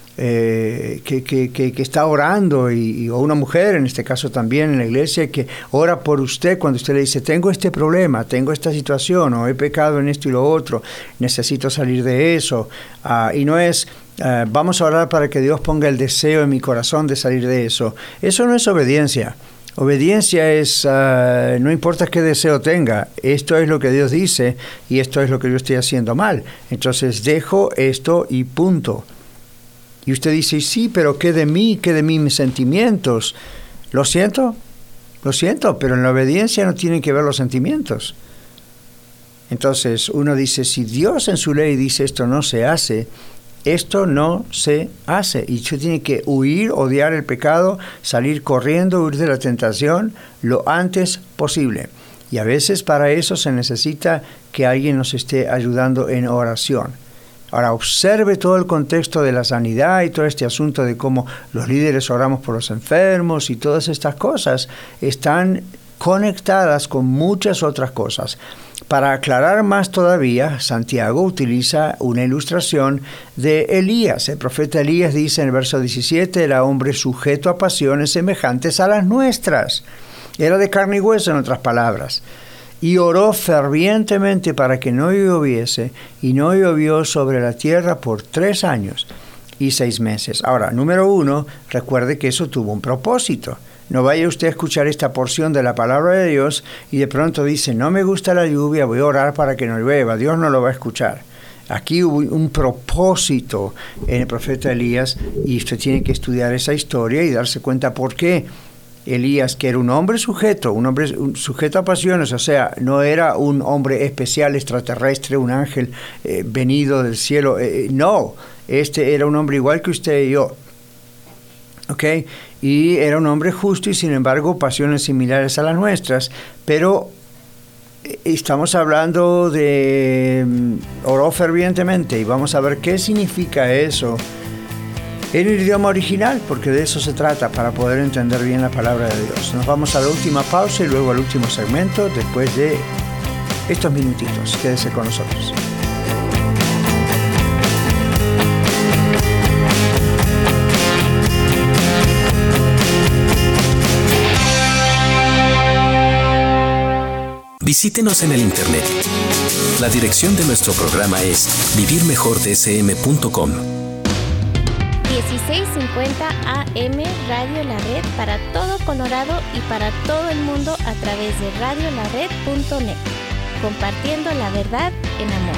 Eh, que, que, que, que está orando, y, y, o una mujer, en este caso también en la iglesia, que ora por usted cuando usted le dice, tengo este problema, tengo esta situación, o he pecado en esto y lo otro, necesito salir de eso. Uh, y no es, uh, vamos a orar para que Dios ponga el deseo en mi corazón de salir de eso. Eso no es obediencia. Obediencia es, uh, no importa qué deseo tenga, esto es lo que Dios dice, y esto es lo que yo estoy haciendo mal. Entonces dejo esto y punto. Y usted dice, sí, pero ¿qué de mí? ¿Qué de mí, mis sentimientos? Lo siento, lo siento, pero en la obediencia no tienen que ver los sentimientos. Entonces uno dice, si Dios en su ley dice esto no se hace, esto no se hace. Y usted tiene que huir, odiar el pecado, salir corriendo, huir de la tentación lo antes posible. Y a veces para eso se necesita que alguien nos esté ayudando en oración. Ahora, observe todo el contexto de la sanidad y todo este asunto de cómo los líderes oramos por los enfermos, y todas estas cosas están conectadas con muchas otras cosas. Para aclarar más todavía, Santiago utiliza una ilustración de Elías. El profeta Elías dice en el verso diecisiete, era hombre sujeto a pasiones semejantes a las nuestras. Era de carne y hueso, en otras palabras. Y oró fervientemente para que no lloviese, y no llovió sobre la tierra por tres años y seis meses. Ahora, número uno, recuerde que eso tuvo un propósito. No vaya usted a escuchar esta porción de la palabra de Dios y de pronto dice, no me gusta la lluvia, voy a orar para que no llueva. Dios no lo va a escuchar. Aquí hubo un propósito en el profeta Elías, y usted tiene que estudiar esa historia y darse cuenta por qué. Elías, que era un hombre sujeto, un hombre un sujeto a pasiones, o sea, no era un hombre especial, extraterrestre, un ángel eh, venido del cielo, eh, no, este era un hombre igual que usted y yo, ¿ok? Y era un hombre justo y sin embargo pasiones similares a las nuestras, pero estamos hablando de um, oró fervientemente, y vamos a ver qué significa eso en el idioma original, porque de eso se trata, para poder entender bien la palabra de Dios. Nos vamos a la última pausa y luego al último segmento después de estos minutitos. Quédese con nosotros. Visítenos en el internet. La dirección de nuestro programa es vivir mejor d s m punto com. dieciséis cincuenta A M Radio La Red para todo Colorado y para todo el mundo a través de radio la red punto net, compartiendo la verdad en amor.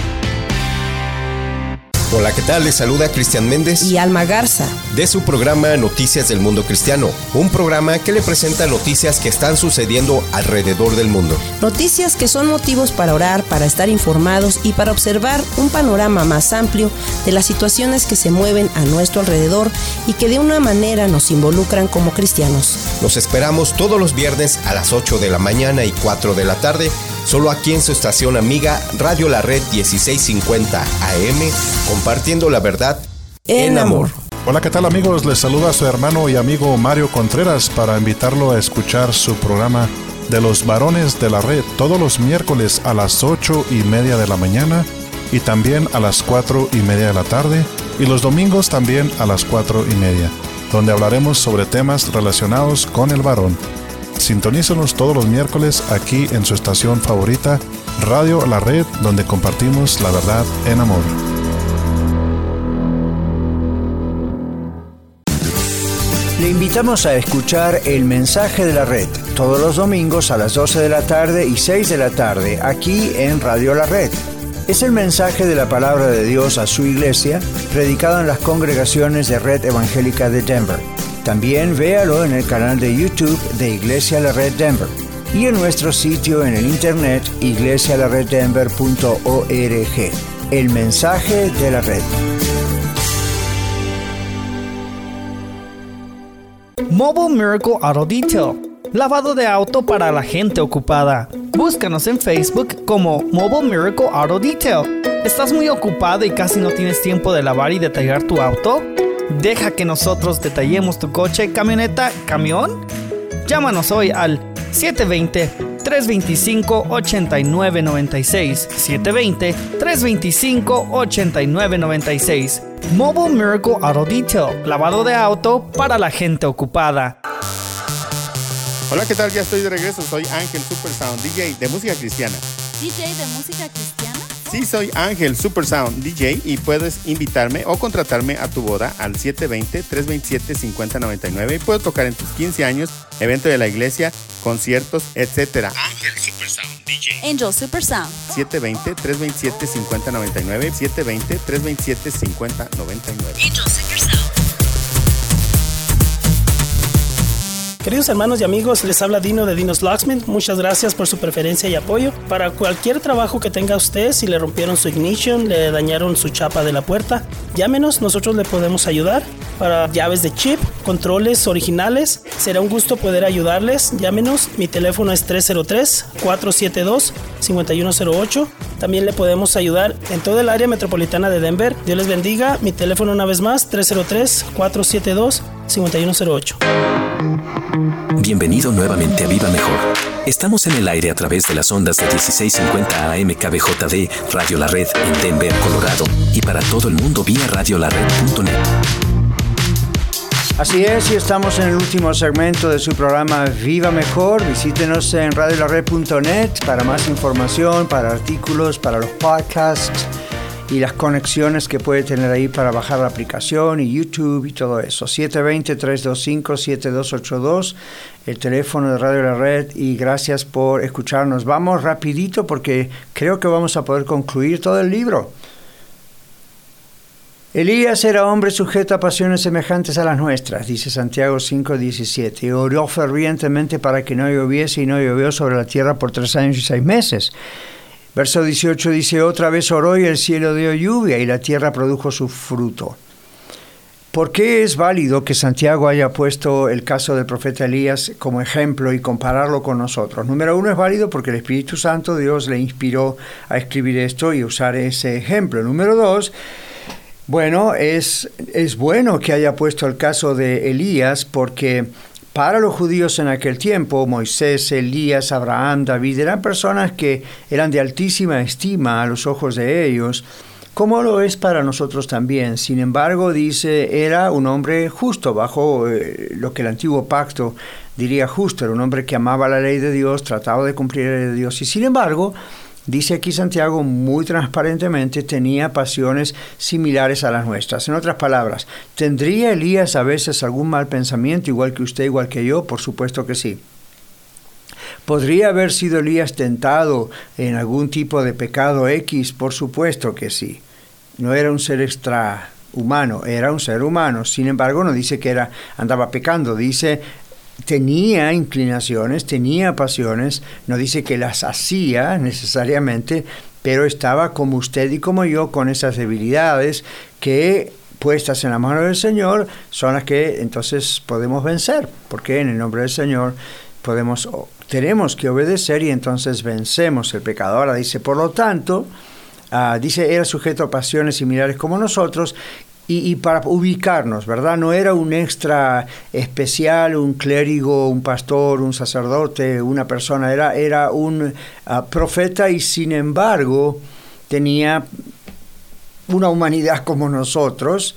Hola, ¿qué tal? Les saluda Cristian Méndez y Alma Garza de su programa Noticias del Mundo Cristiano, un programa que le presenta noticias que están sucediendo alrededor del mundo. Noticias que son motivos para orar, para estar informados y para observar un panorama más amplio de las situaciones que se mueven a nuestro alrededor y que de una manera nos involucran como cristianos. Los esperamos todos los viernes a las ocho de la mañana y cuatro de la tarde, solo aquí en su estación amiga Radio La Red dieciséis cincuenta A M, compartiendo la verdad en, en amor. Hola, ¿qué tal amigos? Les saluda a su hermano y amigo Mario Contreras para invitarlo a escuchar su programa de los varones de la red todos los miércoles a las ocho y media de la mañana y también a las cuatro y media de la tarde, y los domingos también a las cuatro y media, donde hablaremos sobre temas relacionados con el varón. Sintonícenos todos los miércoles aquí en su estación favorita, Radio La Red, donde compartimos la verdad en amor. Le invitamos a escuchar El Mensaje de la Red todos los domingos a las doce de la tarde y seis de la tarde aquí en Radio La Red. Es el mensaje de la palabra de Dios a su iglesia, predicado en las congregaciones de Red Evangélica de Denver. También véalo en el canal de YouTube de Iglesia La Red Denver y en nuestro sitio en el internet iglesia la red denver punto org. El Mensaje de la Red. Mobile Miracle Auto Detail. Lavado de auto para la gente ocupada. Búscanos en Facebook como Mobile Miracle Auto Detail. ¿Estás muy ocupado y casi no tienes tiempo de lavar y detallar tu auto? Deja que nosotros detallemos tu coche, camioneta, camión. Llámanos hoy al siete dos cero, tres dos cinco, ocho nueve nueve seis. siete dos cero, tres dos cinco, ocho nueve nueve seis. Mobile Miracle Auto Detail. Lavado de auto para la gente ocupada. Hola, ¿qué tal? Ya estoy de regreso. Soy Ángel Supersound, D J de música cristiana. ¿D J de música cristiana? Sí, soy Ángel Supersound, D J, y puedes invitarme o contratarme a tu boda al siete dos cero, tres dos siete, cinco cero nueve nueve y puedo tocar en tus quince años, evento de la iglesia, conciertos, etcétera. Ángel Supersound, D J. Angel Supersound. siete dos cero, tres dos siete, cinco cero nueve nueve, siete dos cero, tres dos siete, cinco cero nueve nueve. Angel Supersound. Queridos hermanos y amigos, les habla Dino de Dino's Locksmith. Muchas gracias por su preferencia y apoyo. Para cualquier trabajo que tenga usted, si le rompieron su ignition, le dañaron su chapa de la puerta, llámenos, nosotros le podemos ayudar. Para llaves de chip, controles originales, será un gusto poder ayudarles. Llámenos, mi teléfono es tres cero tres, cuatro siete dos, cinco uno cero ocho. También le podemos ayudar en todo el área metropolitana de Denver. Dios les bendiga. Mi teléfono una vez más, tres cero tres, cuatro siete dos, cinco uno cero ocho. Bienvenido nuevamente a Viva Mejor. Estamos en el aire a través de las ondas de dieciséis cincuenta A M K B J D, Radio La Red en Denver, Colorado, y para todo el mundo vía radio la red punto net. Así es, y estamos en el último segmento de su programa Viva Mejor. Visítenos en radio la red punto net para más información, para artículos, para los podcasts y las conexiones que puede tener ahí para bajar la aplicación y YouTube y todo eso. siete dos cero, tres dos cinco, siete dos ocho dos, el teléfono de Radio La Red, y gracias por escucharnos. Vamos rapidito porque creo que vamos a poder concluir todo el libro. Elías era hombre sujeto a pasiones semejantes a las nuestras, dice Santiago cinco diecisiete, y oró fervientemente para que no lloviese, y no llovió sobre la tierra por tres años y seis meses. Verso dieciocho dice, otra vez oró y el cielo dio lluvia y la tierra produjo su fruto. ¿Por qué es válido que Santiago haya puesto el caso del profeta Elías como ejemplo y compararlo con nosotros? Número uno, es válido porque el Espíritu Santo, Dios, le inspiró a escribir esto y usar ese ejemplo. Número dos, bueno, es, es bueno que haya puesto el caso de Elías porque para los judíos en aquel tiempo, Moisés, Elías, Abraham, David, eran personas que eran de altísima estima a los ojos de ellos, como lo es para nosotros también. Sin embargo, dice, era un hombre justo, bajo eh, lo que el antiguo pacto diría justo. Era un hombre que amaba la ley de Dios, trataba de cumplir la ley de Dios. Y sin embargo, dice aquí Santiago muy transparentemente, tenía pasiones similares a las nuestras. En otras palabras, ¿tendría Elías a veces algún mal pensamiento, igual que usted, igual que yo? Por supuesto que sí. ¿Podría haber sido Elías tentado en algún tipo de pecado X? Por supuesto que sí. No era un ser extrahumano, era un ser humano. Sin embargo, no dice que era, andaba pecando, dice tenía inclinaciones, tenía pasiones, no dice que las hacía necesariamente, pero estaba como usted y como yo con esas debilidades que, puestas en la mano del Señor, son las que entonces podemos vencer, porque en el nombre del Señor podemos, tenemos que obedecer y entonces vencemos el pecado. Ahora dice, por lo tanto, uh, dice, era sujeto a pasiones similares como nosotros. Y, y para ubicarnos, ¿verdad? No era un extra especial, un clérigo, un pastor, un sacerdote, una persona, era, era un uh, profeta y sin embargo tenía una humanidad como nosotros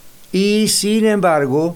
y sin embargo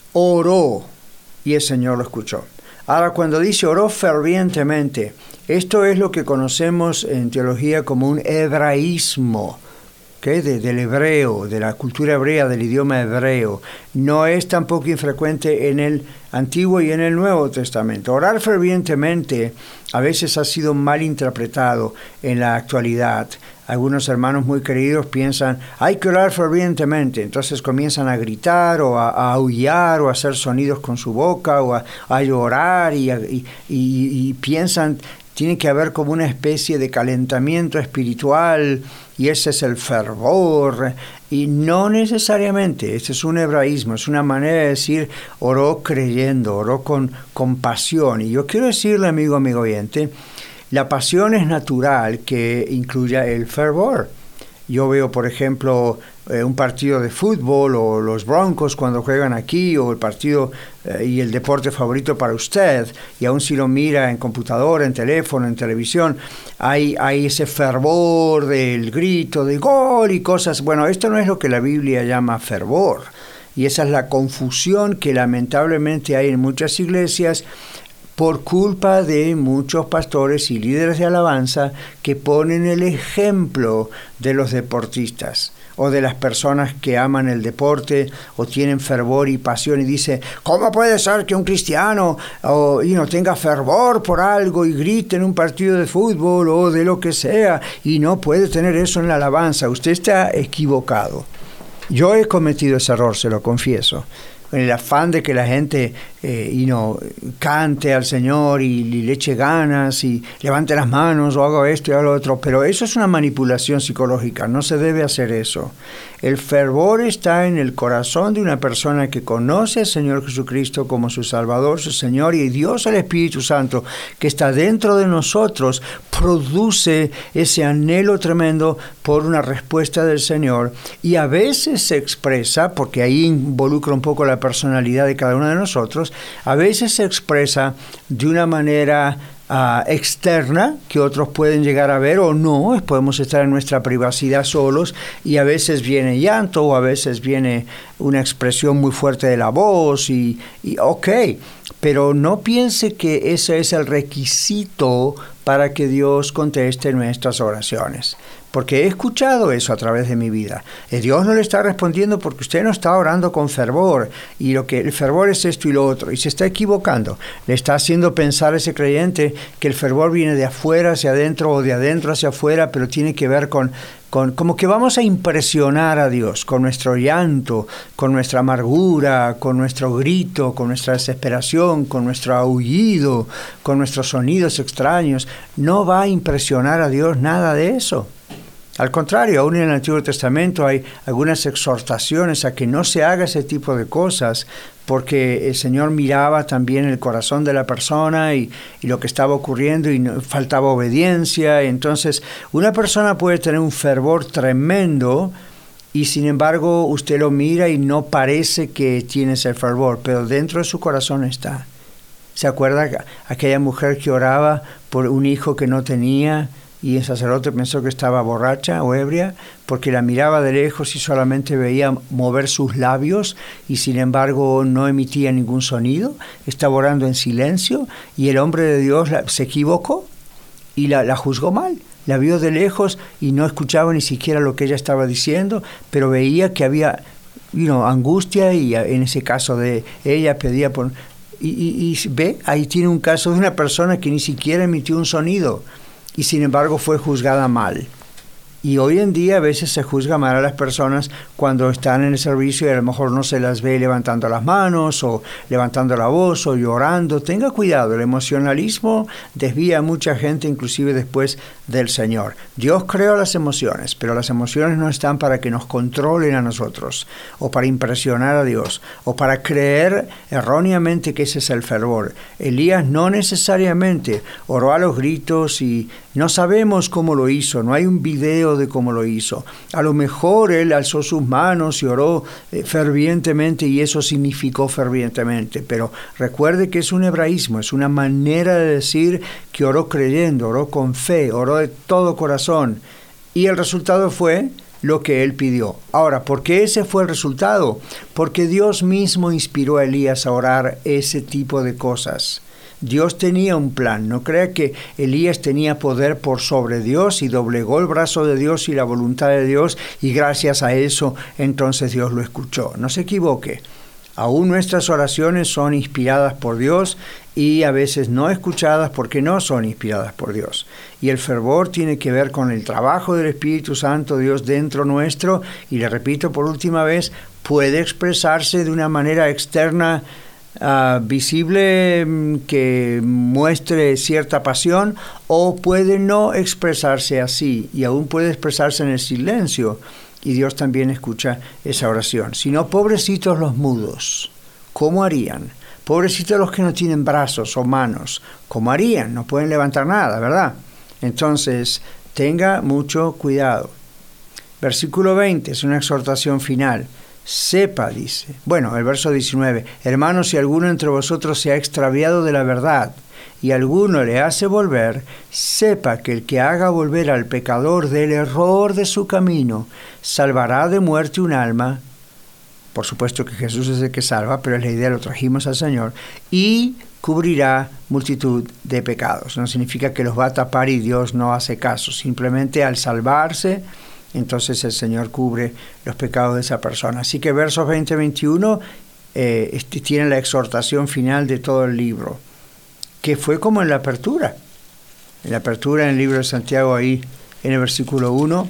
oró y el Señor lo escuchó. Ahora, cuando dice oró fervientemente, esto es lo que conocemos en teología como un hebraísmo, ¿okay? de, del hebreo, de la cultura hebrea, del idioma hebreo. No es tampoco infrecuente en el Antiguo y en el Nuevo Testamento. Orar fervientemente a veces ha sido mal interpretado en la actualidad. Algunos hermanos muy queridos piensan, hay que orar fervientemente, entonces comienzan a gritar o a, a aullar o a hacer sonidos con su boca o a, a llorar y, y, y, y piensan, tiene que haber como una especie de calentamiento espiritual y ese es el fervor. Y no necesariamente, este es un hebraísmo, es una manera de decir oró creyendo, oró con, con pasión. Y yo quiero decirle, amigo, amigo oyente, la pasión es natural que incluya el fervor. Yo veo, por ejemplo, eh, un partido de fútbol o los Broncos cuando juegan aquí o el partido eh, y el deporte favorito para usted, y aun si lo mira en computadora, en teléfono, en televisión, hay, hay ese fervor del grito de gol y cosas. Bueno, esto no es lo que la Biblia llama fervor, y esa es la confusión que lamentablemente hay en muchas iglesias por culpa de muchos pastores y líderes de alabanza que ponen el ejemplo de los deportistas o de las personas que aman el deporte o tienen fervor y pasión y dice, ¿cómo puede ser que un cristiano o, you know, tenga fervor por algo y grite en un partido de fútbol o de lo que sea y no puede tener eso en la alabanza? Usted está equivocado. Yo he cometido ese error, se lo confieso. En el afán de que la gente eh, you know, cante al Señor y, y le eche ganas y levante las manos o haga esto y haga lo otro, pero eso es una manipulación psicológica, no se debe hacer eso. El fervor está en el corazón de una persona que conoce al Señor Jesucristo como su Salvador, su Señor, y Dios, el Espíritu Santo, que está dentro de nosotros, produce ese anhelo tremendo por una respuesta del Señor, y a veces se expresa, porque ahí involucra un poco la personalidad de cada uno de nosotros, a veces se expresa de una manera Uh, externa que otros pueden llegar a ver o no, podemos estar en nuestra privacidad solos y a veces viene llanto o a veces viene una expresión muy fuerte de la voz y, y ok, pero no piense que ese es el requisito para que Dios conteste nuestras oraciones. Porque he escuchado eso a través de mi vida. Dios no le está respondiendo porque usted no está orando con fervor. Y lo que el fervor es esto y lo otro. Y se está equivocando. Le está haciendo pensar a ese creyente que el fervor viene de afuera hacia adentro o de adentro hacia afuera, pero tiene que ver con, con como que vamos a impresionar a Dios con nuestro llanto, con nuestra amargura, con nuestro grito, con nuestra desesperación, con nuestro aullido, con nuestros sonidos extraños. No va a impresionar a Dios nada de eso. Al contrario, aún en el Antiguo Testamento hay algunas exhortaciones a que no se haga ese tipo de cosas, porque el Señor miraba también el corazón de la persona y, y lo que estaba ocurriendo y no, faltaba obediencia. Entonces, una persona puede tener un fervor tremendo y sin embargo usted lo mira y no parece que tiene ese fervor, pero dentro de su corazón está. ¿Se acuerda aquella mujer que oraba por un hijo que no tenía? Y el sacerdote pensó que estaba borracha o ebria porque la miraba de lejos y solamente veía mover sus labios y sin embargo no emitía ningún sonido. Estaba orando en silencio y el hombre de Dios la, se equivocó y la, la juzgó mal. La vio de lejos y no escuchaba ni siquiera lo que ella estaba diciendo, pero veía que había you know, angustia y en ese caso de ella pedía por... Y, y, y ve, ahí tiene un caso de una persona que ni siquiera emitió un sonido. Y sin embargo fue juzgada mal. Y hoy en día a veces se juzga mal a las personas cuando están en el servicio y a lo mejor no se las ve levantando las manos o levantando la voz o llorando. Tenga cuidado, el emocionalismo desvía a mucha gente, inclusive después del Señor. Dios creó las emociones, pero las emociones no están para que nos controlen a nosotros o para impresionar a Dios o para creer erróneamente que ese es el fervor. Elías no necesariamente oró a los gritos y no sabemos cómo lo hizo. No hay un video sentido de cómo lo hizo. A lo mejor él alzó sus manos y oró eh, fervientemente, y eso significó fervientemente, pero recuerde que es un hebraísmo, es una manera de decir que oró creyendo, oró con fe, oró de todo corazón, y el resultado fue lo que él pidió. Ahora, ¿por qué ese fue el resultado? Porque Dios mismo inspiró a Elías a orar ese tipo de cosas. Dios tenía un plan. No crea que Elías tenía poder por sobre Dios y doblegó el brazo de Dios y la voluntad de Dios, y gracias a eso entonces Dios lo escuchó. No se equivoque. Aún nuestras oraciones son inspiradas por Dios y a veces no escuchadas porque no son inspiradas por Dios. Y el fervor tiene que ver con el trabajo del Espíritu Santo, Dios dentro nuestro, y le repito por última vez, puede expresarse de una manera externa, Uh, visible, que muestre cierta pasión, o puede no expresarse así y aún puede expresarse en el silencio, y Dios también escucha esa oración. Si no, pobrecitos los mudos, ¿cómo harían? Pobrecitos los que no tienen brazos o manos, ¿cómo harían? No pueden levantar nada, ¿verdad? Entonces, tenga mucho cuidado. Versículo veinte es una exhortación final. Sepa, dice. Bueno, el verso diecinueve. Hermanos, si alguno entre vosotros se ha extraviado de la verdad y alguno le hace volver, sepa que el que haga volver al pecador del error de su camino, salvará de muerte un alma. Por supuesto que Jesús es el que salva, pero es la idea, lo trajimos al Señor, y cubrirá multitud de pecados. No significa que los va a tapar y Dios no hace caso. Simplemente al salvarse, entonces el Señor cubre los pecados de esa persona. Así que versos veinte a veintiuno eh, este, tienen la exhortación final de todo el libro, que fue como en la apertura. En la apertura en el libro de Santiago, ahí en el versículo uno,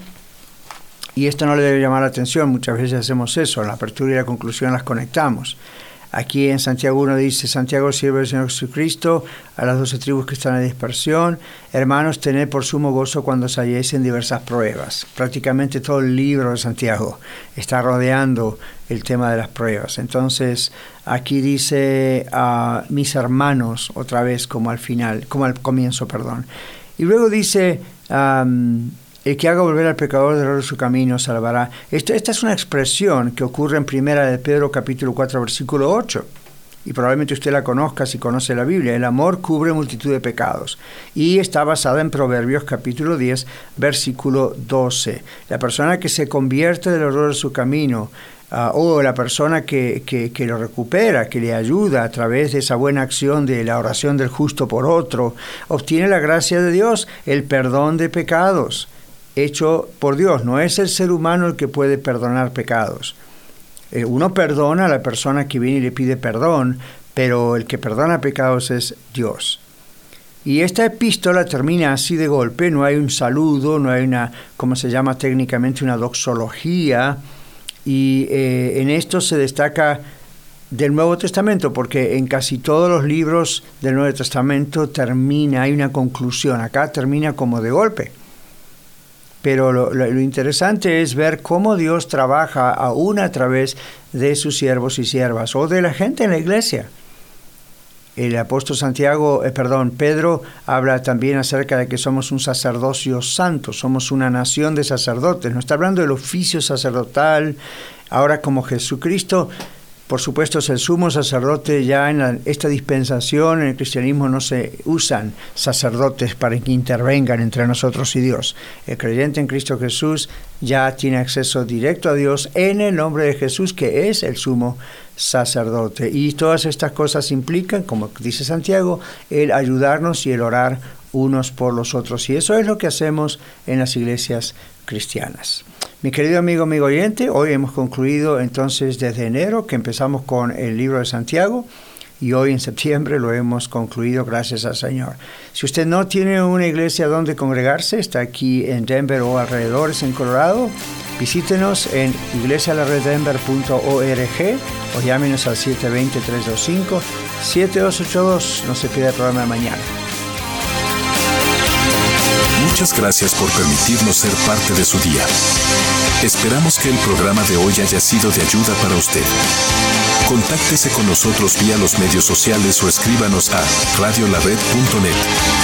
y esto no le debe llamar la atención, muchas veces hacemos eso, la apertura y la conclusión las conectamos. Aquí en Santiago uno dice: Santiago, siervo del Señor Jesucristo, a las doce tribus que están en dispersión, hermanos, tened por sumo gozo cuando os halléis en diversas pruebas. Prácticamente todo el libro de Santiago está rodeando el tema de las pruebas. Entonces, aquí dice uh, mis hermanos, otra vez como al final, como al comienzo, perdón. Y luego dice, um, el que haga volver al pecador del error de su camino salvará. Esta, esta es una expresión que ocurre en Primera de Pedro capítulo cuatro versículo ocho. Y probablemente usted la conozca si conoce la Biblia. El amor cubre multitud de pecados. Y está basada en Proverbios capítulo diez versículo doce. La persona que se convierte del error de su camino, Uh, o la persona que, que, que lo recupera, que le ayuda a través de esa buena acción de la oración del justo por otro, obtiene la gracia de Dios, el perdón de pecados, hecho por Dios. No es el ser humano el que puede perdonar pecados. Eh, uno perdona a la persona que viene y le pide perdón, pero el que perdona pecados es Dios. Y esta epístola termina así de golpe, no hay un saludo, no hay una, como se llama técnicamente, una doxología. Y eh, en esto se destaca del Nuevo Testamento, porque en casi todos los libros del Nuevo Testamento termina, hay una conclusión. Acá termina como de golpe. Pero lo, lo, lo interesante es ver cómo Dios trabaja aún a través de sus siervos y siervas, o de la gente en la iglesia. El apóstol Santiago, eh, perdón, Pedro habla también acerca de que somos un sacerdocio santo, somos una nación de sacerdotes. No está hablando del oficio sacerdotal. Ahora, como Jesucristo, por supuesto, es el sumo sacerdote, ya en la, esta dispensación en el cristianismo no se usan sacerdotes para que intervengan entre nosotros y Dios. El creyente en Cristo Jesús ya tiene acceso directo a Dios en el nombre de Jesús, que es el sumo sacerdote. Y todas estas cosas implican, como dice Santiago, el ayudarnos y el orar unos por los otros. Y eso es lo que hacemos en las iglesias cristianas. Mi querido amigo, amigo oyente, hoy hemos concluido entonces desde enero, que empezamos con el libro de Santiago, y hoy en septiembre lo hemos concluido, gracias al Señor. Si usted no tiene una iglesia donde congregarse, está aquí en Denver o alrededores en Colorado, visítenos en iglesia la red denver punto org o llámenos al siete dos cero, tres dos cinco, siete dos ocho dos. No se pierda el programa de mañana. Muchas gracias por permitirnos ser parte de su día. Esperamos que el programa de hoy haya sido de ayuda para usted. Contáctese con nosotros vía los medios sociales o escríbanos a radio la red punto net.